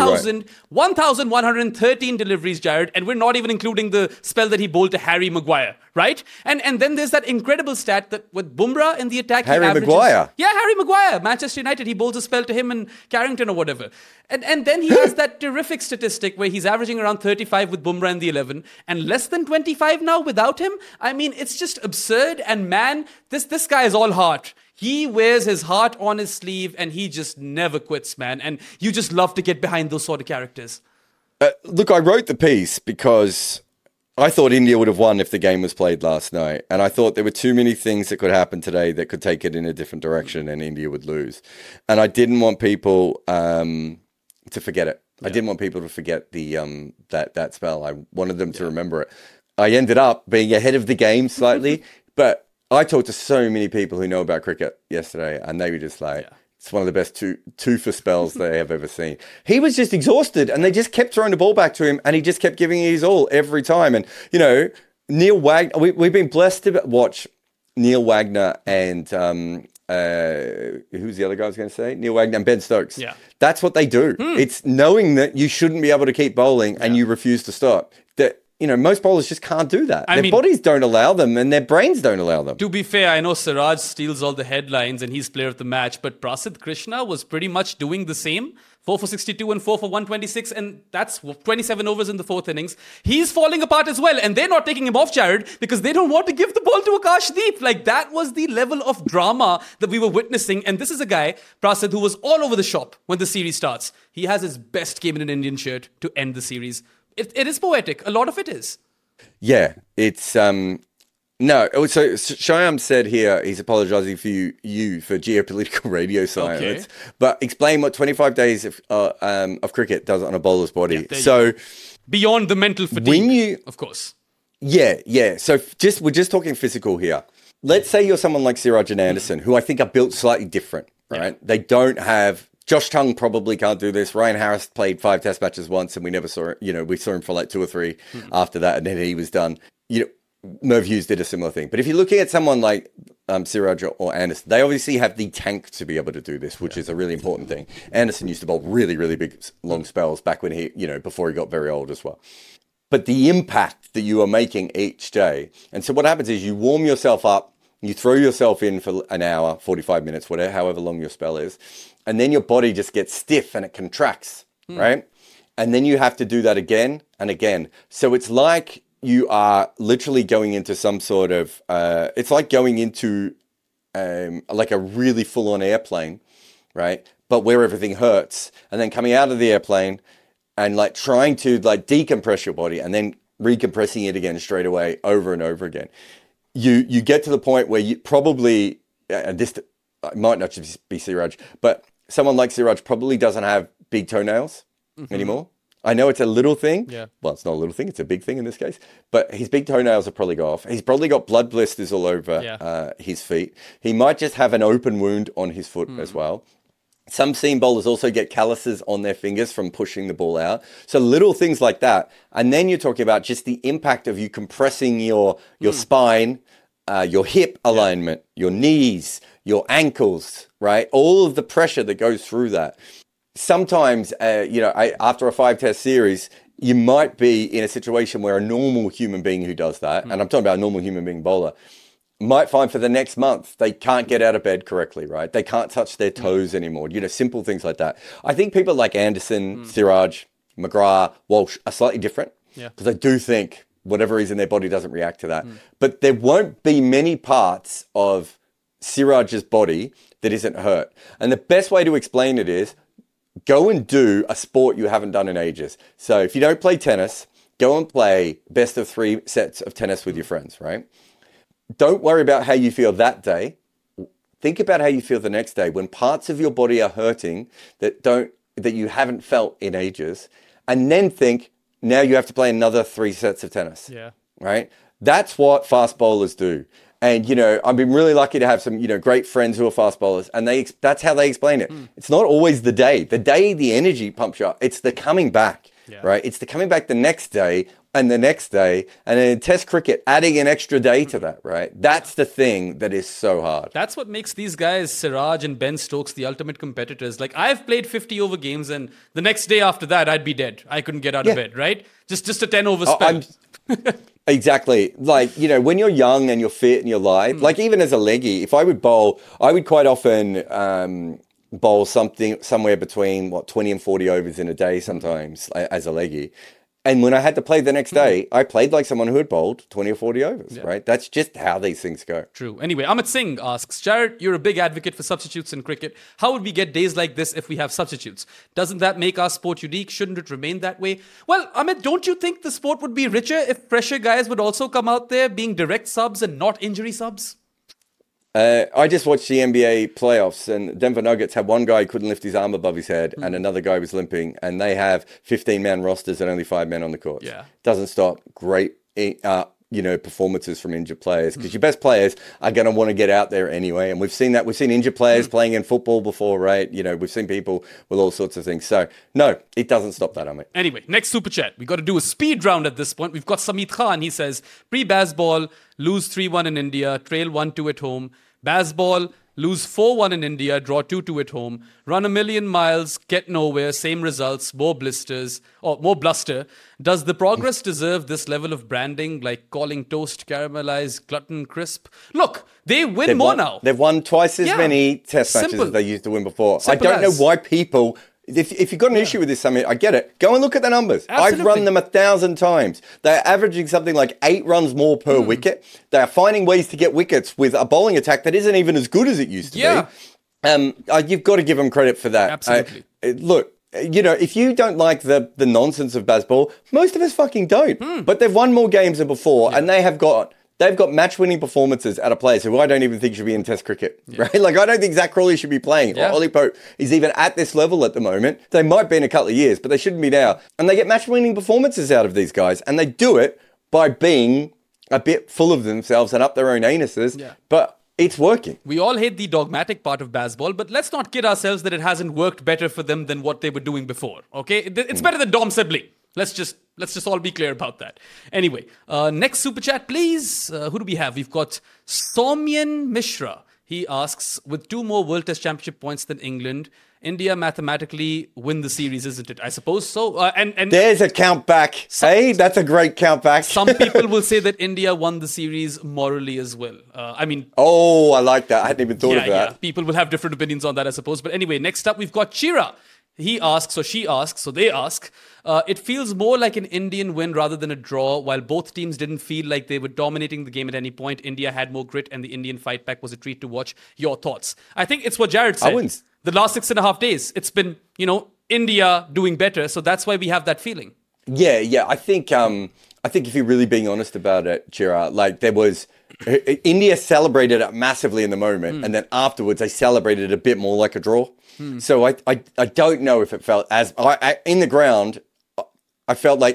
1,113 deliveries, Jared, and we're not even including the spell that he bowled to Harry Maguire, right? And then there's that incredible stat that with Bumrah in the attack, Harry Maguire. Yeah, Harry Maguire, Manchester United, he bowls a spell to him and Carrington or whatever. And then he has that terrific statistic where he's averaging around 35 with Bumrah in the 11 and less than 25 now without him. I mean, it's just absurd. And man, this guy is all heart. He wears his heart on his sleeve and he just never quits, man. And you just love to get behind those sort of characters. Look, I wrote the piece because I thought India would have won if the game was played last night. And I thought there were too many things that could happen today that could take it in a different direction and India would lose. And I didn't want people to forget it. Yeah. I didn't want people to forget the that spell. I wanted them to remember it. I ended up being ahead of the game slightly, but I talked to so many people who know about cricket yesterday, and they were just like, it's one of the best two for spells they have ever seen. He was just exhausted, and they just kept throwing the ball back to him, and he just kept giving it his all every time. And, Neil Wagner, we've been blessed to watch Neil Wagner and, who's the other guy I was going to say? Neil Wagner and Ben Stokes. Yeah. That's what they do. It's knowing that you shouldn't be able to keep bowling, and you refuse to stop. That most bowlers just can't do that. Their bodies don't allow them and their brains don't allow them. To be fair, I know Siraj steals all the headlines and he's player of the match, but Prasidh Krishna was pretty much doing the same. 4 for 62 and 4 for 126, and that's 27 overs in the fourth innings. He's falling apart as well, and they're not taking him off, Jared, because they don't want to give the ball to Akashdeep. Like, that was the level of drama that we were witnessing, and this is a guy, Prasidh, who was all over the shop when the series starts. He has his best game in an Indian shirt to end the series. It is poetic. A lot of it is. Yeah, it's no. So Shyam said here he's apologising for you for geopolitical radio silence, but explain what 25 days of cricket does on a bowler's body. So beyond the mental fatigue, of course. Yeah. So we're just talking physical here. Let's say you're someone like Siraj and Anderson, who I think are built slightly different, right? Yeah. They don't have. Josh Tongue probably can't do this. Ryan Harris played 5 test matches once and we never saw it. We saw him for like 2 or 3 after that and then he was done. Merv Hughes did a similar thing. But if you're looking at someone like Siraj or Anderson, they obviously have the tank to be able to do this, which is a really important thing. Anderson used to bowl really, really big, long spells back when he, before he got very old as well. But the impact that you are making each day. And so what happens is you warm yourself up, you throw yourself in for an hour, 45 minutes, whatever, however long your spell is. And then your body just gets stiff and it contracts, right? And then you have to do that again and again. So it's like you are literally going into some sort of, it's like going into like a really full-on airplane, right? But where everything hurts. And then coming out of the airplane and like trying to like decompress your body and then recompressing it again straight away over and over again. You get to the point where you probably, and this might not just be Siraj, but someone like Siraj probably doesn't have big toenails anymore. I know it's a little thing. Yeah. Well, it's not a little thing. It's a big thing in this case. But his big toenails are probably go off. He's probably got blood blisters all over his feet. He might just have an open wound on his foot as well. Some seam bowlers also get calluses on their fingers from pushing the ball out. So little things like that. And then you're talking about just the impact of you compressing your spine, your hip alignment, your knees, your ankles, right? All of the pressure that goes through that. Sometimes, after a 5-test series, you might be in a situation where a normal human being who does that, and I'm talking about a normal human being bowler, might find for the next month they can't get out of bed correctly, right? They can't touch their toes anymore, simple things like that. I think people like Anderson, Siraj, McGrath, Walsh are slightly different because I do think whatever reason their body doesn't react to that. But there won't be many parts of Siraj's body that isn't hurt. And the best way to explain it is go and do a sport you haven't done in ages. So if you don't play tennis, go and play best of 3 sets of tennis with your friends, right? Don't worry about how you feel that day. Think about how you feel the next day when parts of your body are hurting that you haven't felt in ages. And then think, now you have to play another 3 sets of tennis. Yeah. Right? That's what fast bowlers do. And, I've been really lucky to have some, great friends who are fast bowlers. And that's how they explain it. It's not always the day. The day the energy pumps you up. It's the coming back, right? It's the coming back the next day and the next day. And then in Test cricket, adding an extra day to that, right? That's the thing that is so hard. That's what makes these guys, Siraj and Ben Stokes, the ultimate competitors. Like, I've played 50 over games, and the next day after that, I'd be dead. I couldn't get out of bed, right? Just a 10 over spell. Exactly. Like, when you're young and you're fit and you're live, like even as a leggy, if I would bowl, I would quite often bowl somewhere between 20 and 40 overs in a day sometimes as a leggy. And when I had to play the next day, I played like someone who had bowled 20 or 40 overs, right? That's just how these things go. True. Anyway, Amit Singh asks, Jared, you're a big advocate for substitutes in cricket. How would we get days like this if we have substitutes? Doesn't that make our sport unique? Shouldn't it remain that way? Well, Amit, don't you think the sport would be richer if fresher guys would also come out there being direct subs and not injury subs? I just watched the NBA playoffs, and Denver Nuggets had one guy who couldn't lift his arm above his head, and another guy was limping, and they have 15-man rosters and only 5 men on the court. Yeah. Doesn't stop great, performances from injured players, because your best players are going to want to get out there anyway, and we've seen that. We've seen injured players playing in football before, right? We've seen people with all sorts of things. So, no, it doesn't stop that, Amit. Anyway, next super chat. We got to do a speed round at this point. We've got Samit Khan. He says, pre-Bazball, lose 3-1 in India, trail 1-2 at home. Bazball, lose 4-1 in India, draw 2-2 at home. Run a million miles, get nowhere, same results, more blisters, or more bluster. Does the progress deserve this level of branding, like calling toast caramelized, glutton crisp? Look, they win more now. They've won twice as many test matches as they used to win before. Simple I don't know why people... If you've got an issue with this, I get it. Go and look at the numbers. Absolutely. I've run them 1,000 times. They're averaging something like 8 runs more per wicket. They are finding ways to get wickets with a bowling attack that isn't even as good as it used to be. You've got to give them credit for that. Absolutely. Look, if you don't like the nonsense of Bazball, most of us fucking don't. But they've won more games than before, and they've got match-winning performances out of players who I don't even think should be in Test cricket, right? Like, I don't think Zach Crawley should be playing, or Ollie Pope is even at this level at the moment. They might be in a couple of years, but they shouldn't be now. And they get match-winning performances out of these guys, and they do it by being a bit full of themselves and up their own anuses, but it's working. We all hate the dogmatic part of Bazball, but let's not kid ourselves that it hasn't worked better for them than what they were doing before, okay? It's better than Dom Sibley. Let's just all be clear about that. Anyway, next super chat, please. Who do we have? We've got Somyan Mishra. He asks, with 2 more World Test Championship points than England, India mathematically win the series, isn't it? I suppose so. And there's a count back. Hey, that's a great count back. Some people will say that India won the series morally as well. Oh, I like that. I hadn't even thought of that. Yeah. People will have different opinions on that, I suppose. But anyway, next up, we've got Chira. He asks, or she asks, so they ask, it feels more like an Indian win rather than a draw. While both teams didn't feel like they were dominating the game at any point, India had more grit and the Indian fight back was a treat to watch. Your thoughts? I think it's what Jared said. The last 6.5 days, it's been, India doing better. So that's why we have that feeling. Yeah. I think if you're really being honest about it, Chira, like there was... India celebrated it massively in the moment, and then afterwards they celebrated it a bit more like a draw. So I don't know if it felt as in the ground. I felt like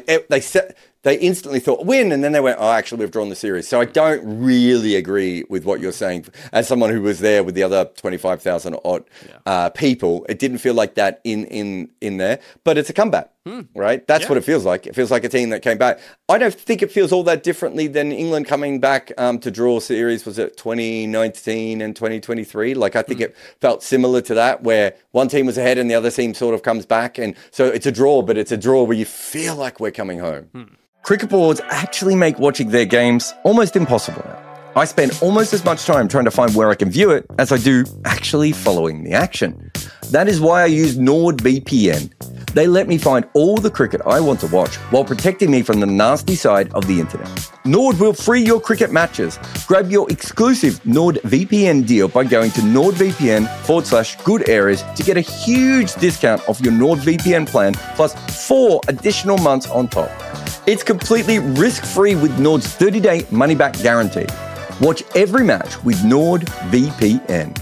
they instantly thought win, and then they went, oh, actually we've drawn the series. So I don't really agree with what you're saying. As someone who was there with the other 25,000 odd people, it didn't feel like that in there. But it's a comeback, right? That's what it feels like. It feels like a team that came back. I don't think it feels all that differently than England coming back to draw series. Was it 2019 and 2023? Like I think it felt similar to that, where one team was ahead and the other team sort of comes back, and so it's a draw, but it's a draw where you feel like we're coming home. Cricket boards actually make watching their games almost impossible now. I spend almost as much time trying to find where I can view it as I do actually following the action. That is why I use NordVPN. They let me find all the cricket I want to watch while protecting me from the nasty side of the internet. Nord will free your cricket matches. Grab your exclusive NordVPN deal by going to nordvpn.com/good areas to get a huge discount off your NordVPN plan plus 4 additional months on top. It's completely risk-free with Nord's 30-day money-back guarantee. Watch every match with NordVPN.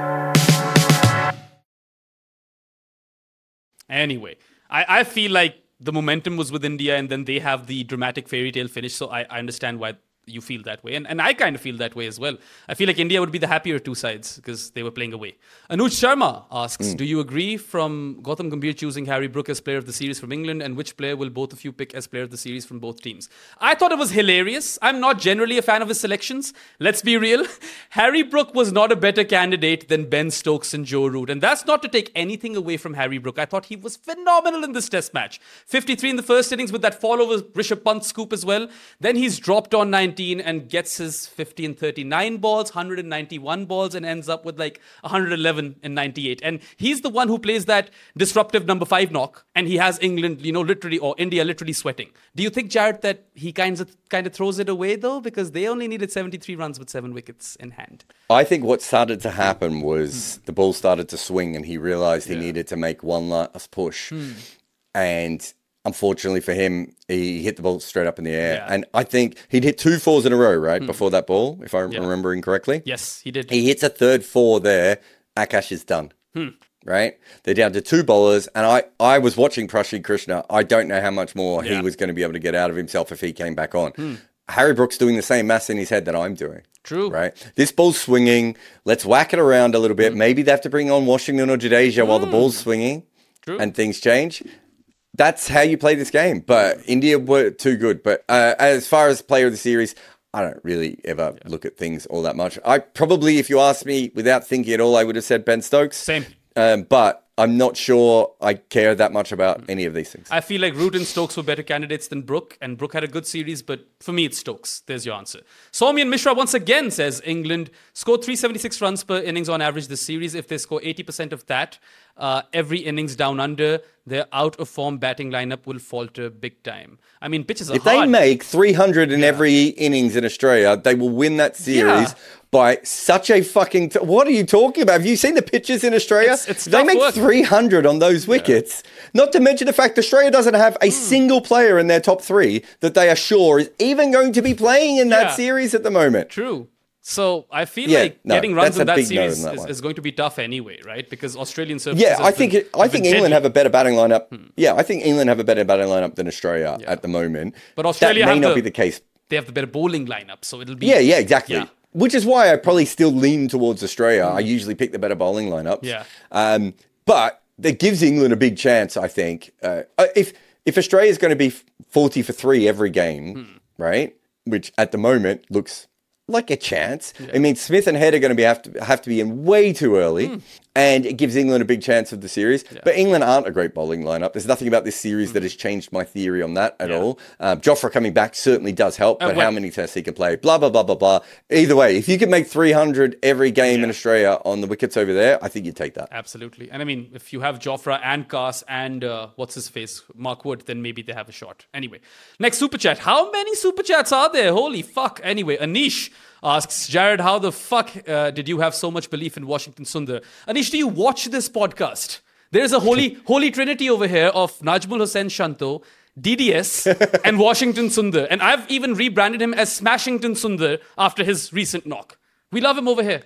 Anyway, I feel like the momentum was with India, and then they have the dramatic fairy tale finish. So I understand why you feel that way. And I kind of feel that way as well. I feel like India would be the happier two sides because they were playing away. Anuj Sharma asks, do you agree from Gautam Gambhir choosing Harry Brook as player of the series from England, and which player will both of you pick as player of the series from both teams? I thought it was hilarious. I'm not generally a fan of his selections. Let's be real. Harry Brook was not a better candidate than Ben Stokes and Joe Root. And that's not to take anything away from Harry Brook. I thought he was phenomenal in this test match. 53 in the first innings with that fall over Rishabh Pant scoop as well. Then he's dropped on 19 and gets his 50 and 39 balls, 191 balls, and ends up with like 111 and 98. And he's the one who plays that disruptive number 5 knock, and he has England, literally, or India literally sweating. Do you think, Jared, that he kind of throws it away though, because they only needed 73 runs with 7 wickets in hand? I think what started to happen was the ball started to swing, and he realized he needed to make one last push, and unfortunately for him, he hit the ball straight up in the air. Yeah. And I think he'd hit 2 4s in a row, right, before that ball, if I'm remembering correctly. Yes, he did. He hits a third 4 there. Akash is done, right? They're down to 2 bowlers. And I was watching Prasidh Krishna. I don't know how much more he was going to be able to get out of himself if he came back on. Harry Brook's doing the same maths in his head that I'm doing. True. Right? This ball's swinging. Let's whack it around a little bit. Maybe they have to bring on Washington or Jadeja while the ball's swinging. True. And things change. That's how you play this game. But India were too good. But as far as player of the series, I don't really ever look at things all that much. I probably, if you asked me without thinking at all, I would have said Ben Stokes. Same. But I'm not sure I care that much about any of these things. I feel like Root and Stokes were better candidates than Brook, and Brook had a good series, but for me, it's Stokes. There's your answer. Soumyan Mishra once again says England scored 376 runs per innings on average this series. If they score 80% of that, every innings down under, their out-of-form batting lineup will falter big time. I mean, pitches are if hard. If they make 300 in every innings in Australia, they will win that series by such a fucking... what are you talking about? Have you seen the pitches in Australia? It's they make work. 300 on those wickets. Not to mention the fact Australia doesn't have a single player in their top 3 that they are sure is even going to be playing in that series at the moment. True. So I feel like getting runs in that series is going to be tough anyway, right? Because Australian services. Yeah, I think England have a better batting lineup. Yeah, I think England have a better batting lineup than Australia at the moment. But Australia that may not be the case. They have the better bowling lineup, so it'll be. Yeah, exactly. Yeah. Which is why I probably still lean towards Australia. I usually pick the better bowling lineups. Yeah. But that gives England a big chance, I think. If Australia is going to be 40 for 3 every game, right? Which at the moment looks like a chance. Yeah. I mean, Smith and Head are going to have to be in way too early, and it gives England a big chance of the series. Yeah. But England aren't a great bowling lineup. There's nothing about this series that has changed my theory on that at all. Jofra coming back certainly does help, but how many tests he can play, blah, blah, blah, blah, blah. Either way, if you can make 300 every game in Australia on the wickets over there, I think you'd take that. Absolutely. And I mean, if you have Jofra and Cas and what's his face, Mark Wood, then maybe they have a shot. Anyway, next super chat. How many super chats are there? Holy fuck. Anyway, Anish asks, Jared, how the fuck did you have so much belief in Washington Sundar? Anish, do you watch this podcast? There's a holy trinity over here of Najmul Hussain Shanto, DDS, and Washington Sundar. And I've even rebranded him as Smashington Sundar after his recent knock. We love him over here.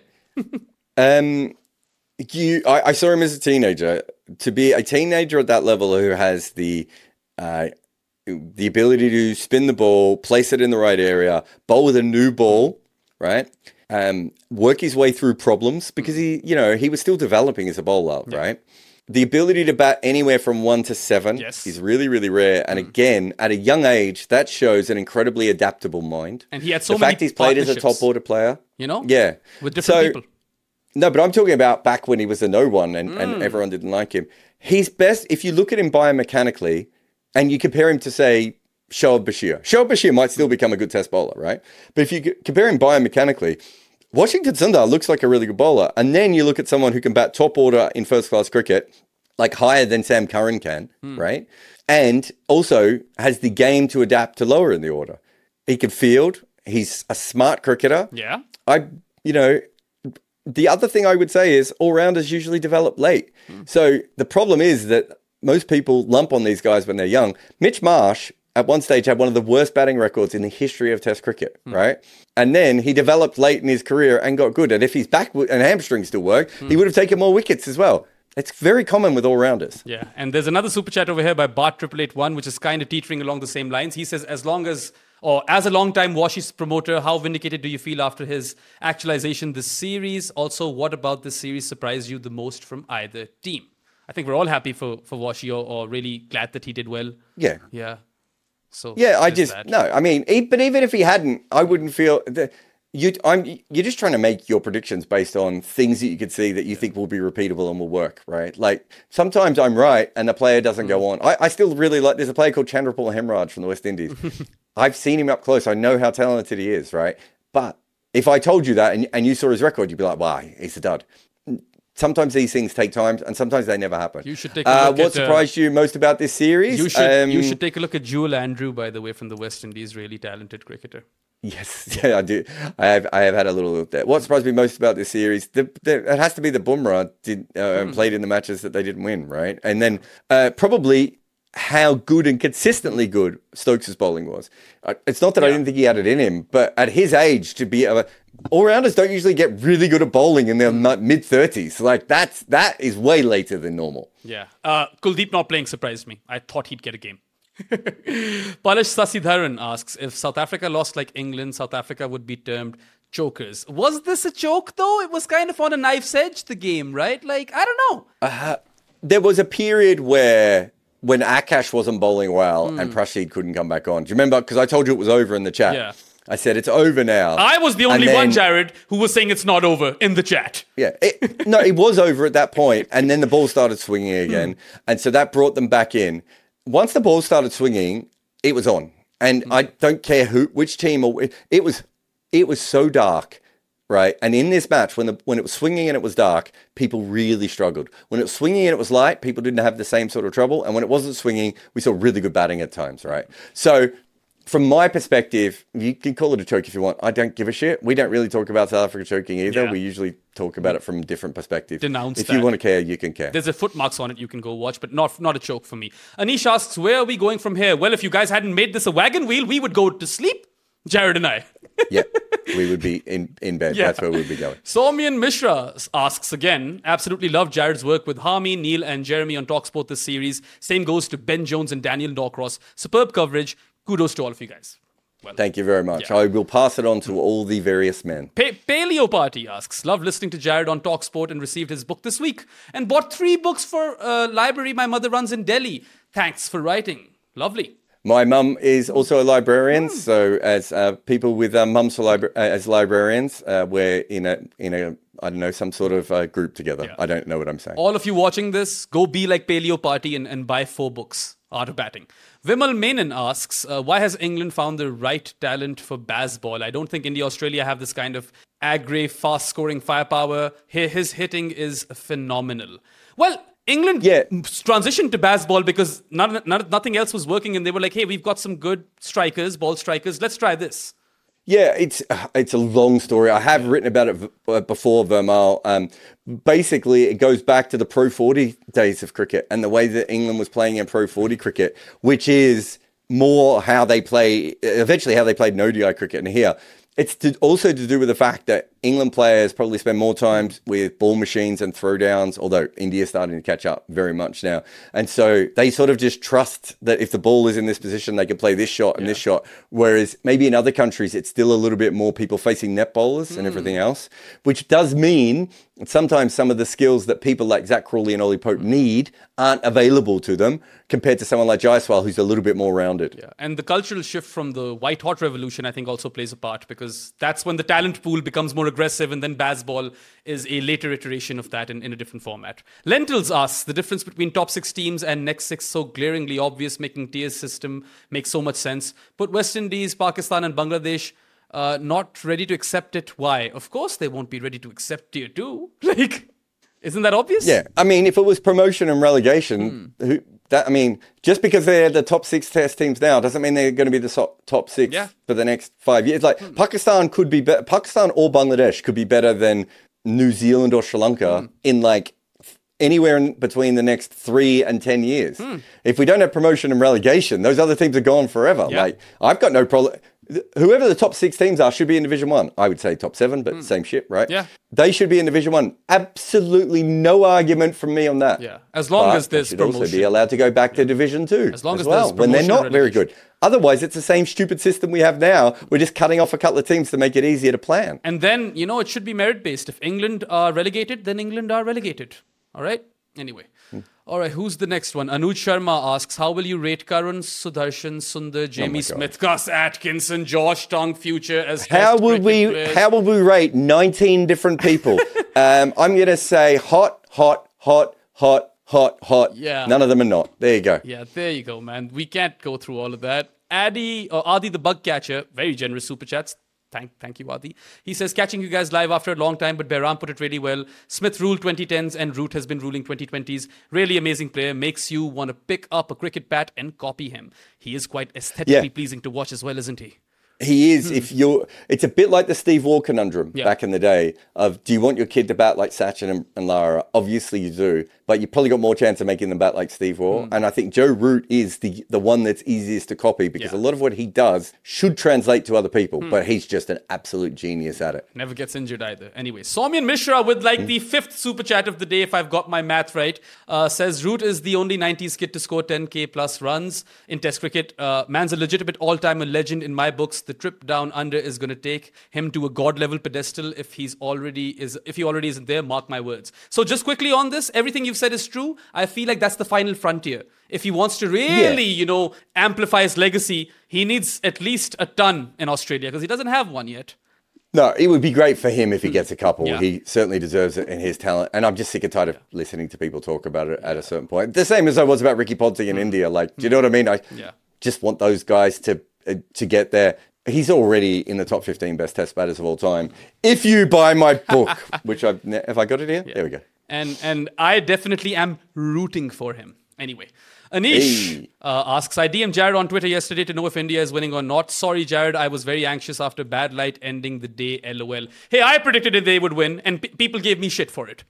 I saw him as a teenager. To be a teenager at that level who has the ability to spin the ball, place it in the right area, bowl with a new ball, right? Work his way through problems because he was still developing as a bowler, right? The ability to bat anywhere from 1 to 7 is really, really rare. And again, at a young age, that shows an incredibly adaptable mind. And he had so many. The fact he's played as a top order player, yeah, with different people. No, but I'm talking about back when he was a no one and everyone didn't like him. He's best if you look at him biomechanically and you compare him to, say, Shoaib Bashir. Shoaib Bashir might still become a good test bowler, right? But if you compare him biomechanically, Washington Sundar looks like a really good bowler. And then you look at someone who can bat top order in first-class cricket, like higher than Sam Curran can, right? And also has the game to adapt to lower in the order. He can field. He's a smart cricketer. Yeah. The other thing I would say is all-rounders usually develop late. So the problem is that most people lump on these guys when they're young. Mitch Marsh at one stage had one of the worst batting records in the history of Test cricket, right? And then he developed late in his career and got good. And if his back and hamstring still worked, he would have taken more wickets as well. It's very common with all-rounders. Yeah, and there's another super chat over here by Bart881, which is kind of teetering along the same lines. He says, as a long-time Washi's promoter, how vindicated do you feel after his actualization this series? Also, what about this series surprised you the most from either team? I think we're all happy for Washi, or really glad that he did well. Yeah. Yeah. So yeah, but even if he hadn't, I wouldn't feel that you're just trying to make your predictions based on things that you could see that you think will be repeatable and will work, right? Like sometimes I'm right and the player doesn't go on. I still really like, there's a player called Chandrapal Hemraj from the West Indies. I've seen him up close. I know how talented he is, right? But if I told you that and you saw his record, you'd be like, wow, he's a dud. Sometimes these things take time, and sometimes they never happen. You should take a look what surprised you most about this series? You should take a look at Jewel Andrew, by the way, from the West Indies, really talented cricketer. Yes, yeah, I do. I have had a little look there. What surprised me most about this series, it has to be the Bumrah played in the matches that they didn't win, right? And then probably how good and consistently good Stokes' bowling was. It's not that I didn't think he had it in him, but at his age, to be all-rounders don't usually get really good at bowling in their mid-30s. Like, that is way later than normal. Yeah. Kuldeep not playing surprised me. I thought he'd get a game. Palash Sasidharan asks, if South Africa lost like England, South Africa would be termed chokers. Was this a choke, though? It was kind of on a knife's edge, the game, right? Like, I don't know. There was a period when Akash wasn't bowling well and Prashid couldn't come back on. Do you remember? Because I told you it was over in the chat. Yeah. I said, it's over now. I was the only one, Jared, who was saying it's not over in the chat. Yeah. It was over at that point, and then the ball started swinging again. And so that brought them back in. Once the ball started swinging, it was on. And I don't care which team, it was so dark, right? And in this match, when it was swinging and it was dark, people really struggled. When it was swinging and it was light, people didn't have the same sort of trouble. And when it wasn't swinging, we saw really good batting at times, right? So from my perspective, you can call it a choke if you want. I don't give a shit. We don't really talk about South Africa choking either. Yeah. We usually talk about it from a different perspective. Denounce if you want to care, you can care. There's a footmarks on it you can go watch, but not a choke for me. Anish asks, where are we going from here? Well, if you guys hadn't made this a wagon wheel, we would go to sleep, Jared and I. Yeah, we would be in bed. Yeah. That's where we'd be going. Soumyan Mishra asks again, absolutely love Jared's work with Harmy, Neil and Jeremy on TalkSport this series. Same goes to Ben Jones and Daniel Norcross. Superb coverage. Kudos to all of you guys. Well, thank you very much. Yeah. I will pass it on to all the various men. Paleo Party asks, love listening to Jared on TalkSport and received his book this week and bought 3 books for a library my mother runs in Delhi. Thanks for writing. Lovely. My mum is also a librarian, so as people with mums as librarians, we're in a I don't know, some sort of group together. Yeah. I don't know what I'm saying. All of you watching this, go be like Paleo Party and buy 4 books. Art of Batting. Vimal Menon asks, why has England found the right talent for baseball? I don't think India, Australia have this kind of aggro, fast-scoring firepower. His hitting is phenomenal. Well, England transitioned to baseball because nothing else was working, and they were like, hey, we've got some good strikers, ball strikers. Let's try this. Yeah, it's a long story. I have written about it before, Vermal. Basically, it goes back to the Pro 40 days of cricket and the way that England was playing in Pro 40 cricket, which is more how they play, eventually how they played in ODI cricket. And here, it's also to do with the fact that England players probably spend more time with ball machines and throwdowns, although India's starting to catch up very much now. And so they sort of just trust that if the ball is in this position, they can play this shot and this shot. Whereas maybe in other countries, it's still a little bit more people facing net bowlers and everything else, which does mean sometimes some of the skills that people like Zach Crawley and Ollie Pope need aren't available to them compared to someone like Jaiswal, who's a little bit more rounded. Yeah. And the cultural shift from the white hot revolution, I think, also plays a part because that's when the talent pool becomes more aggressive, and then baseball is a later iteration of that in a different format. Lentils asks, the difference between top 6 teams and next 6 so glaringly obvious, making tier system make so much sense. But West Indies, Pakistan and Bangladesh not ready to accept it. Why? Of course they won't be ready to accept tier 2. Like, isn't that obvious? Yeah. I mean, if it was promotion and relegation, just because they're the top 6 test teams now doesn't mean they're going to be the top 6 for the next 5 years. Like Pakistan could be better. Pakistan or Bangladesh could be better than New Zealand or Sri Lanka in like anywhere in between the next 3 and 10 years. If we don't have promotion and relegation, those other teams are gone forever. Like, I've got no problem. whoever the top 6 teams are should be in Division 1. I would say top 7, but same shit, right? Yeah. They should be in Division 1. Absolutely no argument from me on that. Yeah. As long as there's should promotion. also be allowed to go back to Division 2 As long as well, there's when they're promotion not very relegation. good. Otherwise, it's the same stupid system we have now. We're just cutting off a couple of teams to make it easier to plan. And then, it should be merit-based. If England are relegated, then England are relegated. All right? Anyway. All right, who's the next one? Anuj Sharma asks, how will you rate Karun, Sudarshan, Sundar, Jamie Smith, Gus Atkinson, Josh Tong, Future as How would we rate 19 different people? I'm going to say hot. Yeah. None of them are not. There you go. Yeah, there you go, man. We can't go through all of that. Adi the Bug Catcher, very generous super chats. Thank you, Adi. He says, catching you guys live after a long time, but Behram put it really well. Smith ruled 2010s and Root has been ruling 2020s. Really amazing player. Makes you want to pick up a cricket bat and copy him. He is quite aesthetically pleasing to watch as well, isn't he? He is. It's a bit like the Steve Waugh conundrum back in the day of, do you want your kid to bat like Sachin and Lara? Obviously you do, but you probably got more chance of making them bat like Steve Waugh. And I think Joe Root is the one that's easiest to copy because a lot of what he does should translate to other people, but he's just an absolute genius at it. Never gets injured either. Anyway, Soumyan Mishra with the 5th super chat of the day, if I've got my math right, says Root is the only 90s kid to score 10k plus runs in Test cricket. Man's a legitimate all-time legend in my books. The trip down under is going to take him to a god-level pedestal if he already isn't there. Mark my words. So just quickly on this, everything you've said is true. I feel like that's the final frontier. If he wants to really, amplify his legacy, he needs at least a ton in Australia because he doesn't have one yet. No, it would be great for him if he gets a couple. Yeah. He certainly deserves it in his talent. And I'm just sick and tired of listening to people talk about it at a certain point. The same as I was about Ricky Ponting in India. Like, do you know what I mean? I just want those guys to get there. He's already in the top 15 best test batters of all time. If you buy my book, which have I got it here? Yeah. There we go. And I definitely am rooting for him. Anyway, Anish asks, I DM'd Jared on Twitter yesterday to know if India is winning or not. Sorry, Jared, I was very anxious after bad light ending the day, LOL. Hey, I predicted that they would win, and people gave me shit for it.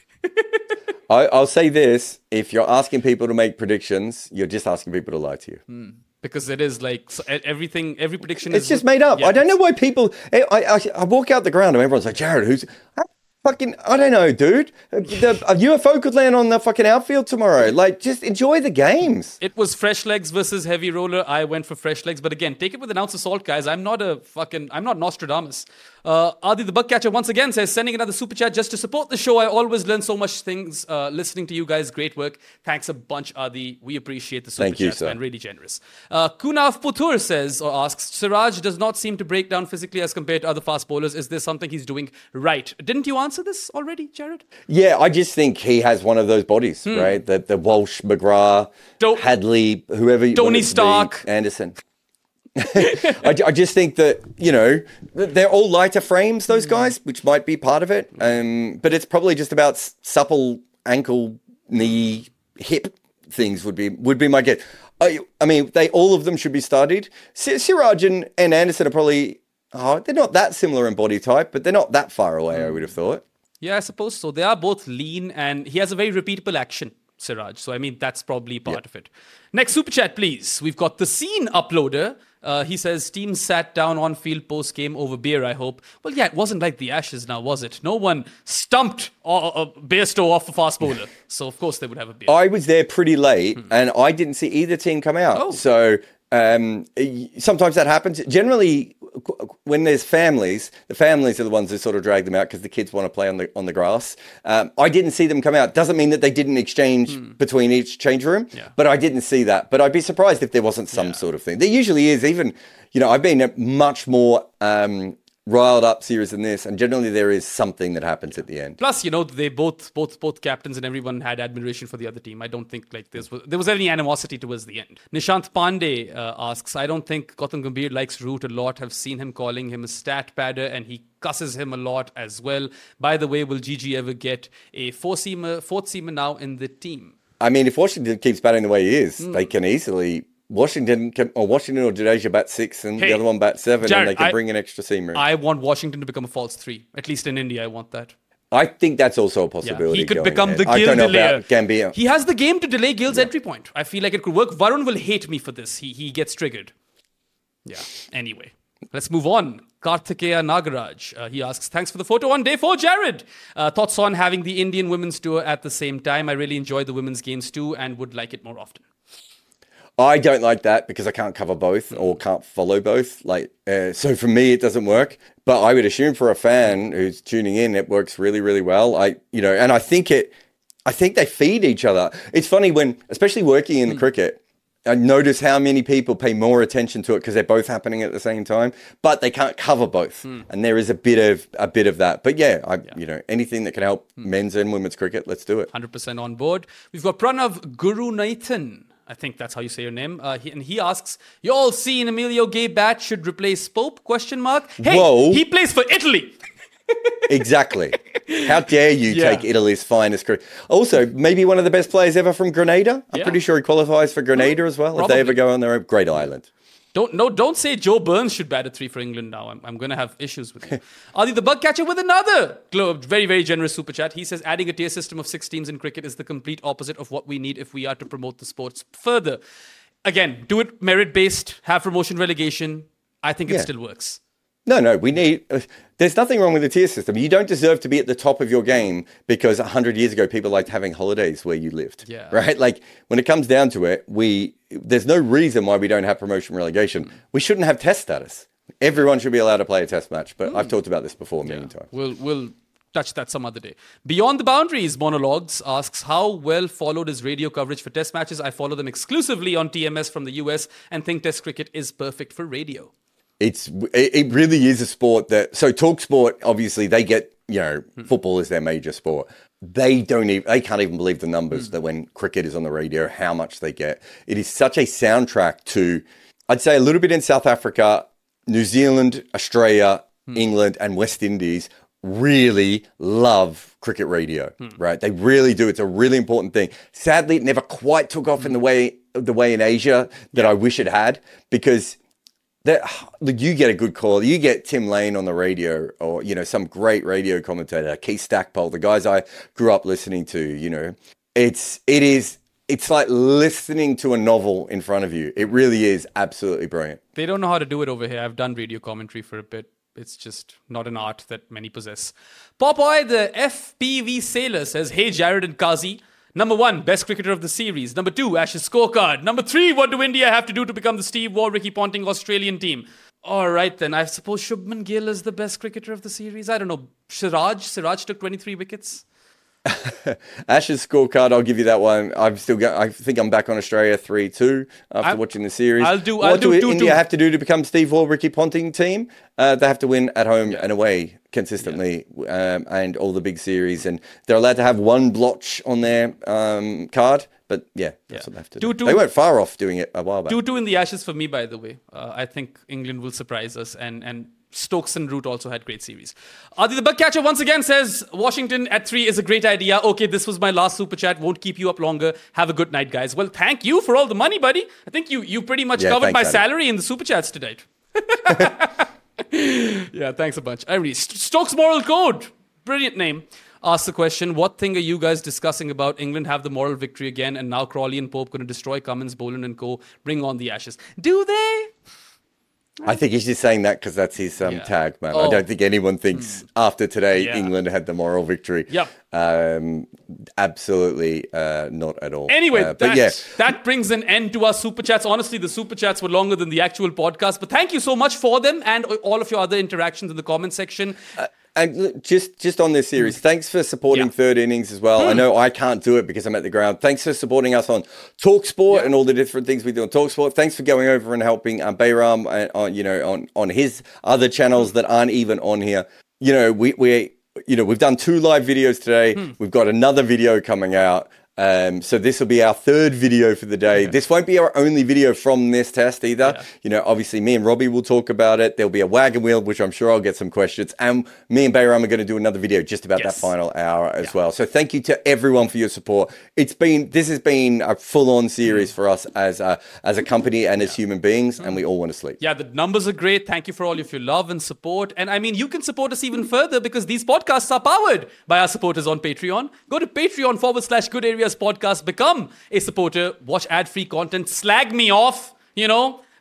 I'll say this. If you're asking people to make predictions, you're just asking people to lie to you. Because it is every prediction It's is... just made up. Yeah, I don't know why people... I walk out the ground and everyone's like, Jared, who's... I don't know, dude. A UFO could land on the fucking outfield tomorrow. Like, just enjoy the games. It was fresh legs versus heavy roller. I went for fresh legs. But again, take it with an ounce of salt, guys. I'm not Nostradamus. Adi the Bug Catcher once again says, sending another super chat just to support the show. I always learn so much things listening to you guys. Great work. Thanks a bunch, Adi. We appreciate the super chats, man. Really generous. Kunav Putur says or asks, Siraj does not seem to break down physically as compared to other fast bowlers. Is there something he's doing right? Didn't you answer this already, Jared? Yeah, I just think he has one of those bodies, right? The Walsh, McGrath, Hadley, whoever. Tony Stark. Anderson. I just think that, they're all lighter frames, those guys, which might be part of it. But it's probably just about supple ankle, knee, hip things would be my guess. I mean, all of them should be studied. Siraj and Anderson are probably, they're not that similar in body type, but they're not that far away, I would have thought. Yeah, I suppose so. They are both lean and he has a very repeatable action, Siraj. So, I mean, that's probably part of it. Next super chat, please. We've got the Scene Uploader. He says, team sat down on field post-game over beer, I hope. Well, yeah, it wasn't like the Ashes now, was it? No one stumped Bairstow off a fast bowler. So, of course, they would have a beer. I was there pretty late and I didn't see either team come out. Oh. So sometimes that happens. Generally, when there's families, the families are the ones that sort of drag them out because the kids want to play on the grass. I didn't see them come out. Doesn't mean that they didn't exchange between each change room, but I didn't see that. But I'd be surprised if there wasn't some sort of thing. There usually is. Even, I've been at much more riled up series than this, and generally there is something that happens at the end. Plus, they both captains and everyone had admiration for the other team. I don't think there was any animosity towards the end. Nishant Pandey asks, I don't think Gautam Gambhir likes Root a lot. Have seen him calling him a stat padder and he cusses him a lot as well. By the way, will GG ever get a fourth seamer now in the team? I mean, if Washington keeps batting the way he is, they can easily... Washington or Jadeja bat 6 and the other one bat 7, Jared, and they can bring an extra seamer. I want Washington to become a false 3. At least in India, I want that. I think that's also a possibility. He could become the Gill delayer. He has the game to delay Gill's entry point. I feel like it could work. Varun will hate me for this. He gets triggered. Yeah. Anyway. Let's move on. Karthikeya Nagaraj. He asks, thanks for the photo on day 4, Jared. Thoughts on having the Indian women's tour at the same time? I really enjoy the women's games too and would like it more often. I don't like that because I can't cover both or can't follow both. So for me, it doesn't work. But I would assume for a fan who's tuning in, it works really, really well. And I think they feed each other. It's funny when, especially working in cricket, I notice how many people pay more attention to it because they're both happening at the same time, but they can't cover both. And there is a bit of that. But anything that can help men's and women's cricket, let's do it. 100% on board. We've got Pranav Gurunathan. I think that's how you say your name. He asks, you all seen Emilio Gay Bat should replace Pope? ? Hey, Whoa. He plays for Italy. Exactly. How dare you take Italy's finest cricket? Also, maybe one of the best players ever from Grenada. I'm pretty sure he qualifies for Grenada as well. Probably. If they ever go on their own great island. Don't say Joe Burns should bat at 3 for England now. I'm going to have issues with you. Adi the Bug Catcher with another very, very generous super chat. He says, adding a tier system of 6 teams in cricket is the complete opposite of what we need if we are to promote the sports further. Again, do it merit-based, have promotion relegation. I think it still works. No, we need... there's nothing wrong with the tier system. You don't deserve to be at the top of your game because 100 years ago, people liked having holidays where you lived. Yeah. Right? When it comes down to it, there's no reason why we don't have promotion relegation. We shouldn't have test status. Everyone should be allowed to play a test match. But I've talked about this before a million times. We'll touch that some other day. Beyond the Boundaries Monologues asks, how well followed is radio coverage for test matches? I follow them exclusively on TMS from the US and think test cricket is perfect for radio. It really is a sport so TalkSport, obviously they get, football is their major sport. They can't even believe the numbers that when cricket is on the radio, how much they get. It is such a soundtrack to, I'd say a little bit in South Africa, New Zealand, Australia, England and West Indies really love cricket radio, right? They really do. It's a really important thing. Sadly, it never quite took off in the way in Asia that I wish it had, because you get a good call. You get Tim Lane on the radio, or some great radio commentator, Keith Stackpole, the guys I grew up listening to. It's like listening to a novel in front of you. It really is absolutely brilliant. They don't know how to do it over here. I've done radio commentary for a bit. It's just not an art that many possess. Popeye, the FPV sailor, says, hey, Jared and Kazi. Number 1, best cricketer of the series. Number 2, Ashes scorecard. Number 3, what do India have to do to become the Steve Waugh, Ricky Ponting Australian team? All right, then. I suppose Shubman Gill is the best cricketer of the series. I don't know. Siraj took 23 wickets. Ashes scorecard, I'll give you that one. I think I'm back on Australia 3-2 after watching the series. What do India have to do to become Steve Waugh, Ricky Ponting team? They have to win at home and away consistently, and all the big series. And they're allowed to have one blotch on their card. But that's what they have to do. They weren't far off doing it a while back. 2-2 in the Ashes for me, by the way. I think England will surprise us, and Stokes and Root also had great series. Adi the Bug Catcher once again says, Washington at 3 is a great idea. Okay, this was my last super chat. Won't keep you up longer. Have a good night, guys. Well, thank you for all the money, buddy. I think you pretty much covered my salary in the super chats tonight. Yeah, thanks a bunch. I read Stokes Moral Code. Brilliant name. Asks the question, what thing are you guys discussing about England have the moral victory again and now Crawley and Pope going to destroy Cummins, Boland and co. Bring on the Ashes. Do they? I think he's just saying that because that's his tag, man. I don't think anyone thinks after today England had the moral victory. Yep. Absolutely not at all. Anyway, that brings an end to our super chats. Honestly, the super chats were longer than the actual podcast, but thank you so much for them and all of your other interactions in the comment section. And just on this series, thanks for supporting Third Innings as well. I know I can't do it because I'm at the ground. Thanks for supporting us on TalkSport and all the different things we do on TalkSport. Thanks for going over and helping Bayram on his other channels that aren't even on here. We've done 2 live videos today. We've got another video coming out. So this will be our 3rd video for the day. This won't be our only video from this test either. Obviously me and Robbie will talk about it. There'll be a wagon wheel, which I'm sure I'll get some questions. And me and Bayram are going to do another video just about that final hour as well. So thank you to everyone for your support. This has been a full-on series for us as a company and as human beings, and we all want to sleep. Yeah, the numbers are great. Thank you for all of your love and support. And I mean, you can support us even further because these podcasts are powered by our supporters on Patreon. Go to Patreon/Good Areas Podcast, become a supporter, watch ad-free content, slag me off,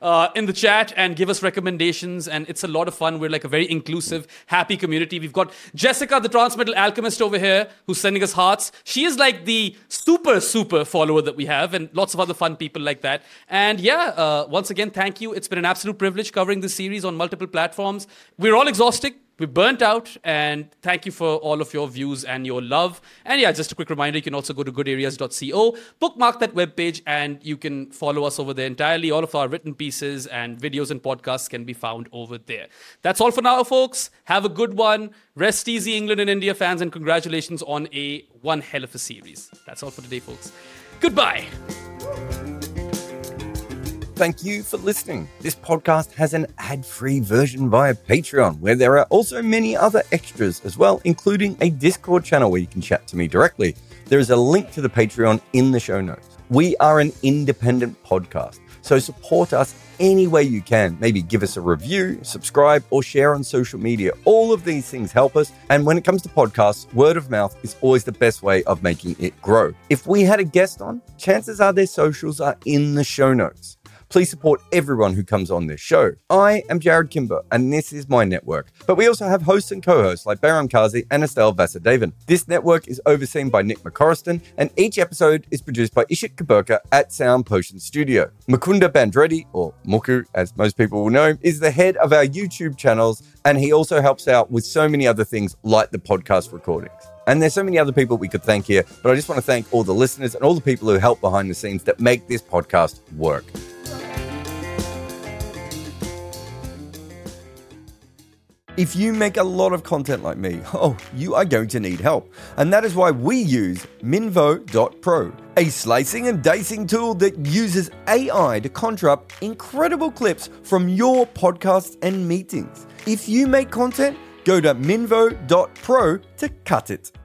in the chat and give us recommendations. And it's a lot of fun. We're like a very inclusive, happy community. We've got Jessica, the Transmetal Alchemist over here, who's sending us hearts. She is like the super follower that we have, and lots of other fun people like that. And once again, thank you. It's been an absolute privilege covering this series on multiple platforms. We're all exhausted. We're burnt out, and thank you for all of your views and your love. And just a quick reminder, you can also go to goodareas.co, bookmark that webpage, and you can follow us over there entirely. All of our written pieces and videos and podcasts can be found over there. That's all for now, folks. Have a good one. Rest easy, England and India fans, and congratulations on one hell of a series. That's all for today, folks. Goodbye. Thank you for listening. This podcast has an ad-free version via Patreon, where there are also many other extras as well, including a Discord channel where you can chat to me directly. There is a link to the Patreon in the show notes. We are an independent podcast, so support us any way you can. Maybe give us a review, subscribe, or share on social media. All of these things help us. And when it comes to podcasts, word of mouth is always the best way of making it grow. If we had a guest on, chances are their socials are in the show notes. Please support everyone who comes on this show. I am Jared Kimber, and this is my network. But we also have hosts and co-hosts like Behram Kazi and Estelle Vasudevan. This network is overseen by Nick McCorriston, and each episode is produced by Ishit Kaburka at Sound Potion Studio. Mukunda Bandreddi, or Muku as most people will know, is the head of our YouTube channels, and he also helps out with so many other things like the podcast recordings. And there's so many other people we could thank here, but I just want to thank all the listeners and all the people who help behind the scenes that make this podcast work. If you make a lot of content like me, you are going to need help. And that is why we use Minvo.pro, a slicing and dicing tool that uses AI to conjure up incredible clips from your podcasts and meetings. If you make content, go to Minvo.pro to cut it.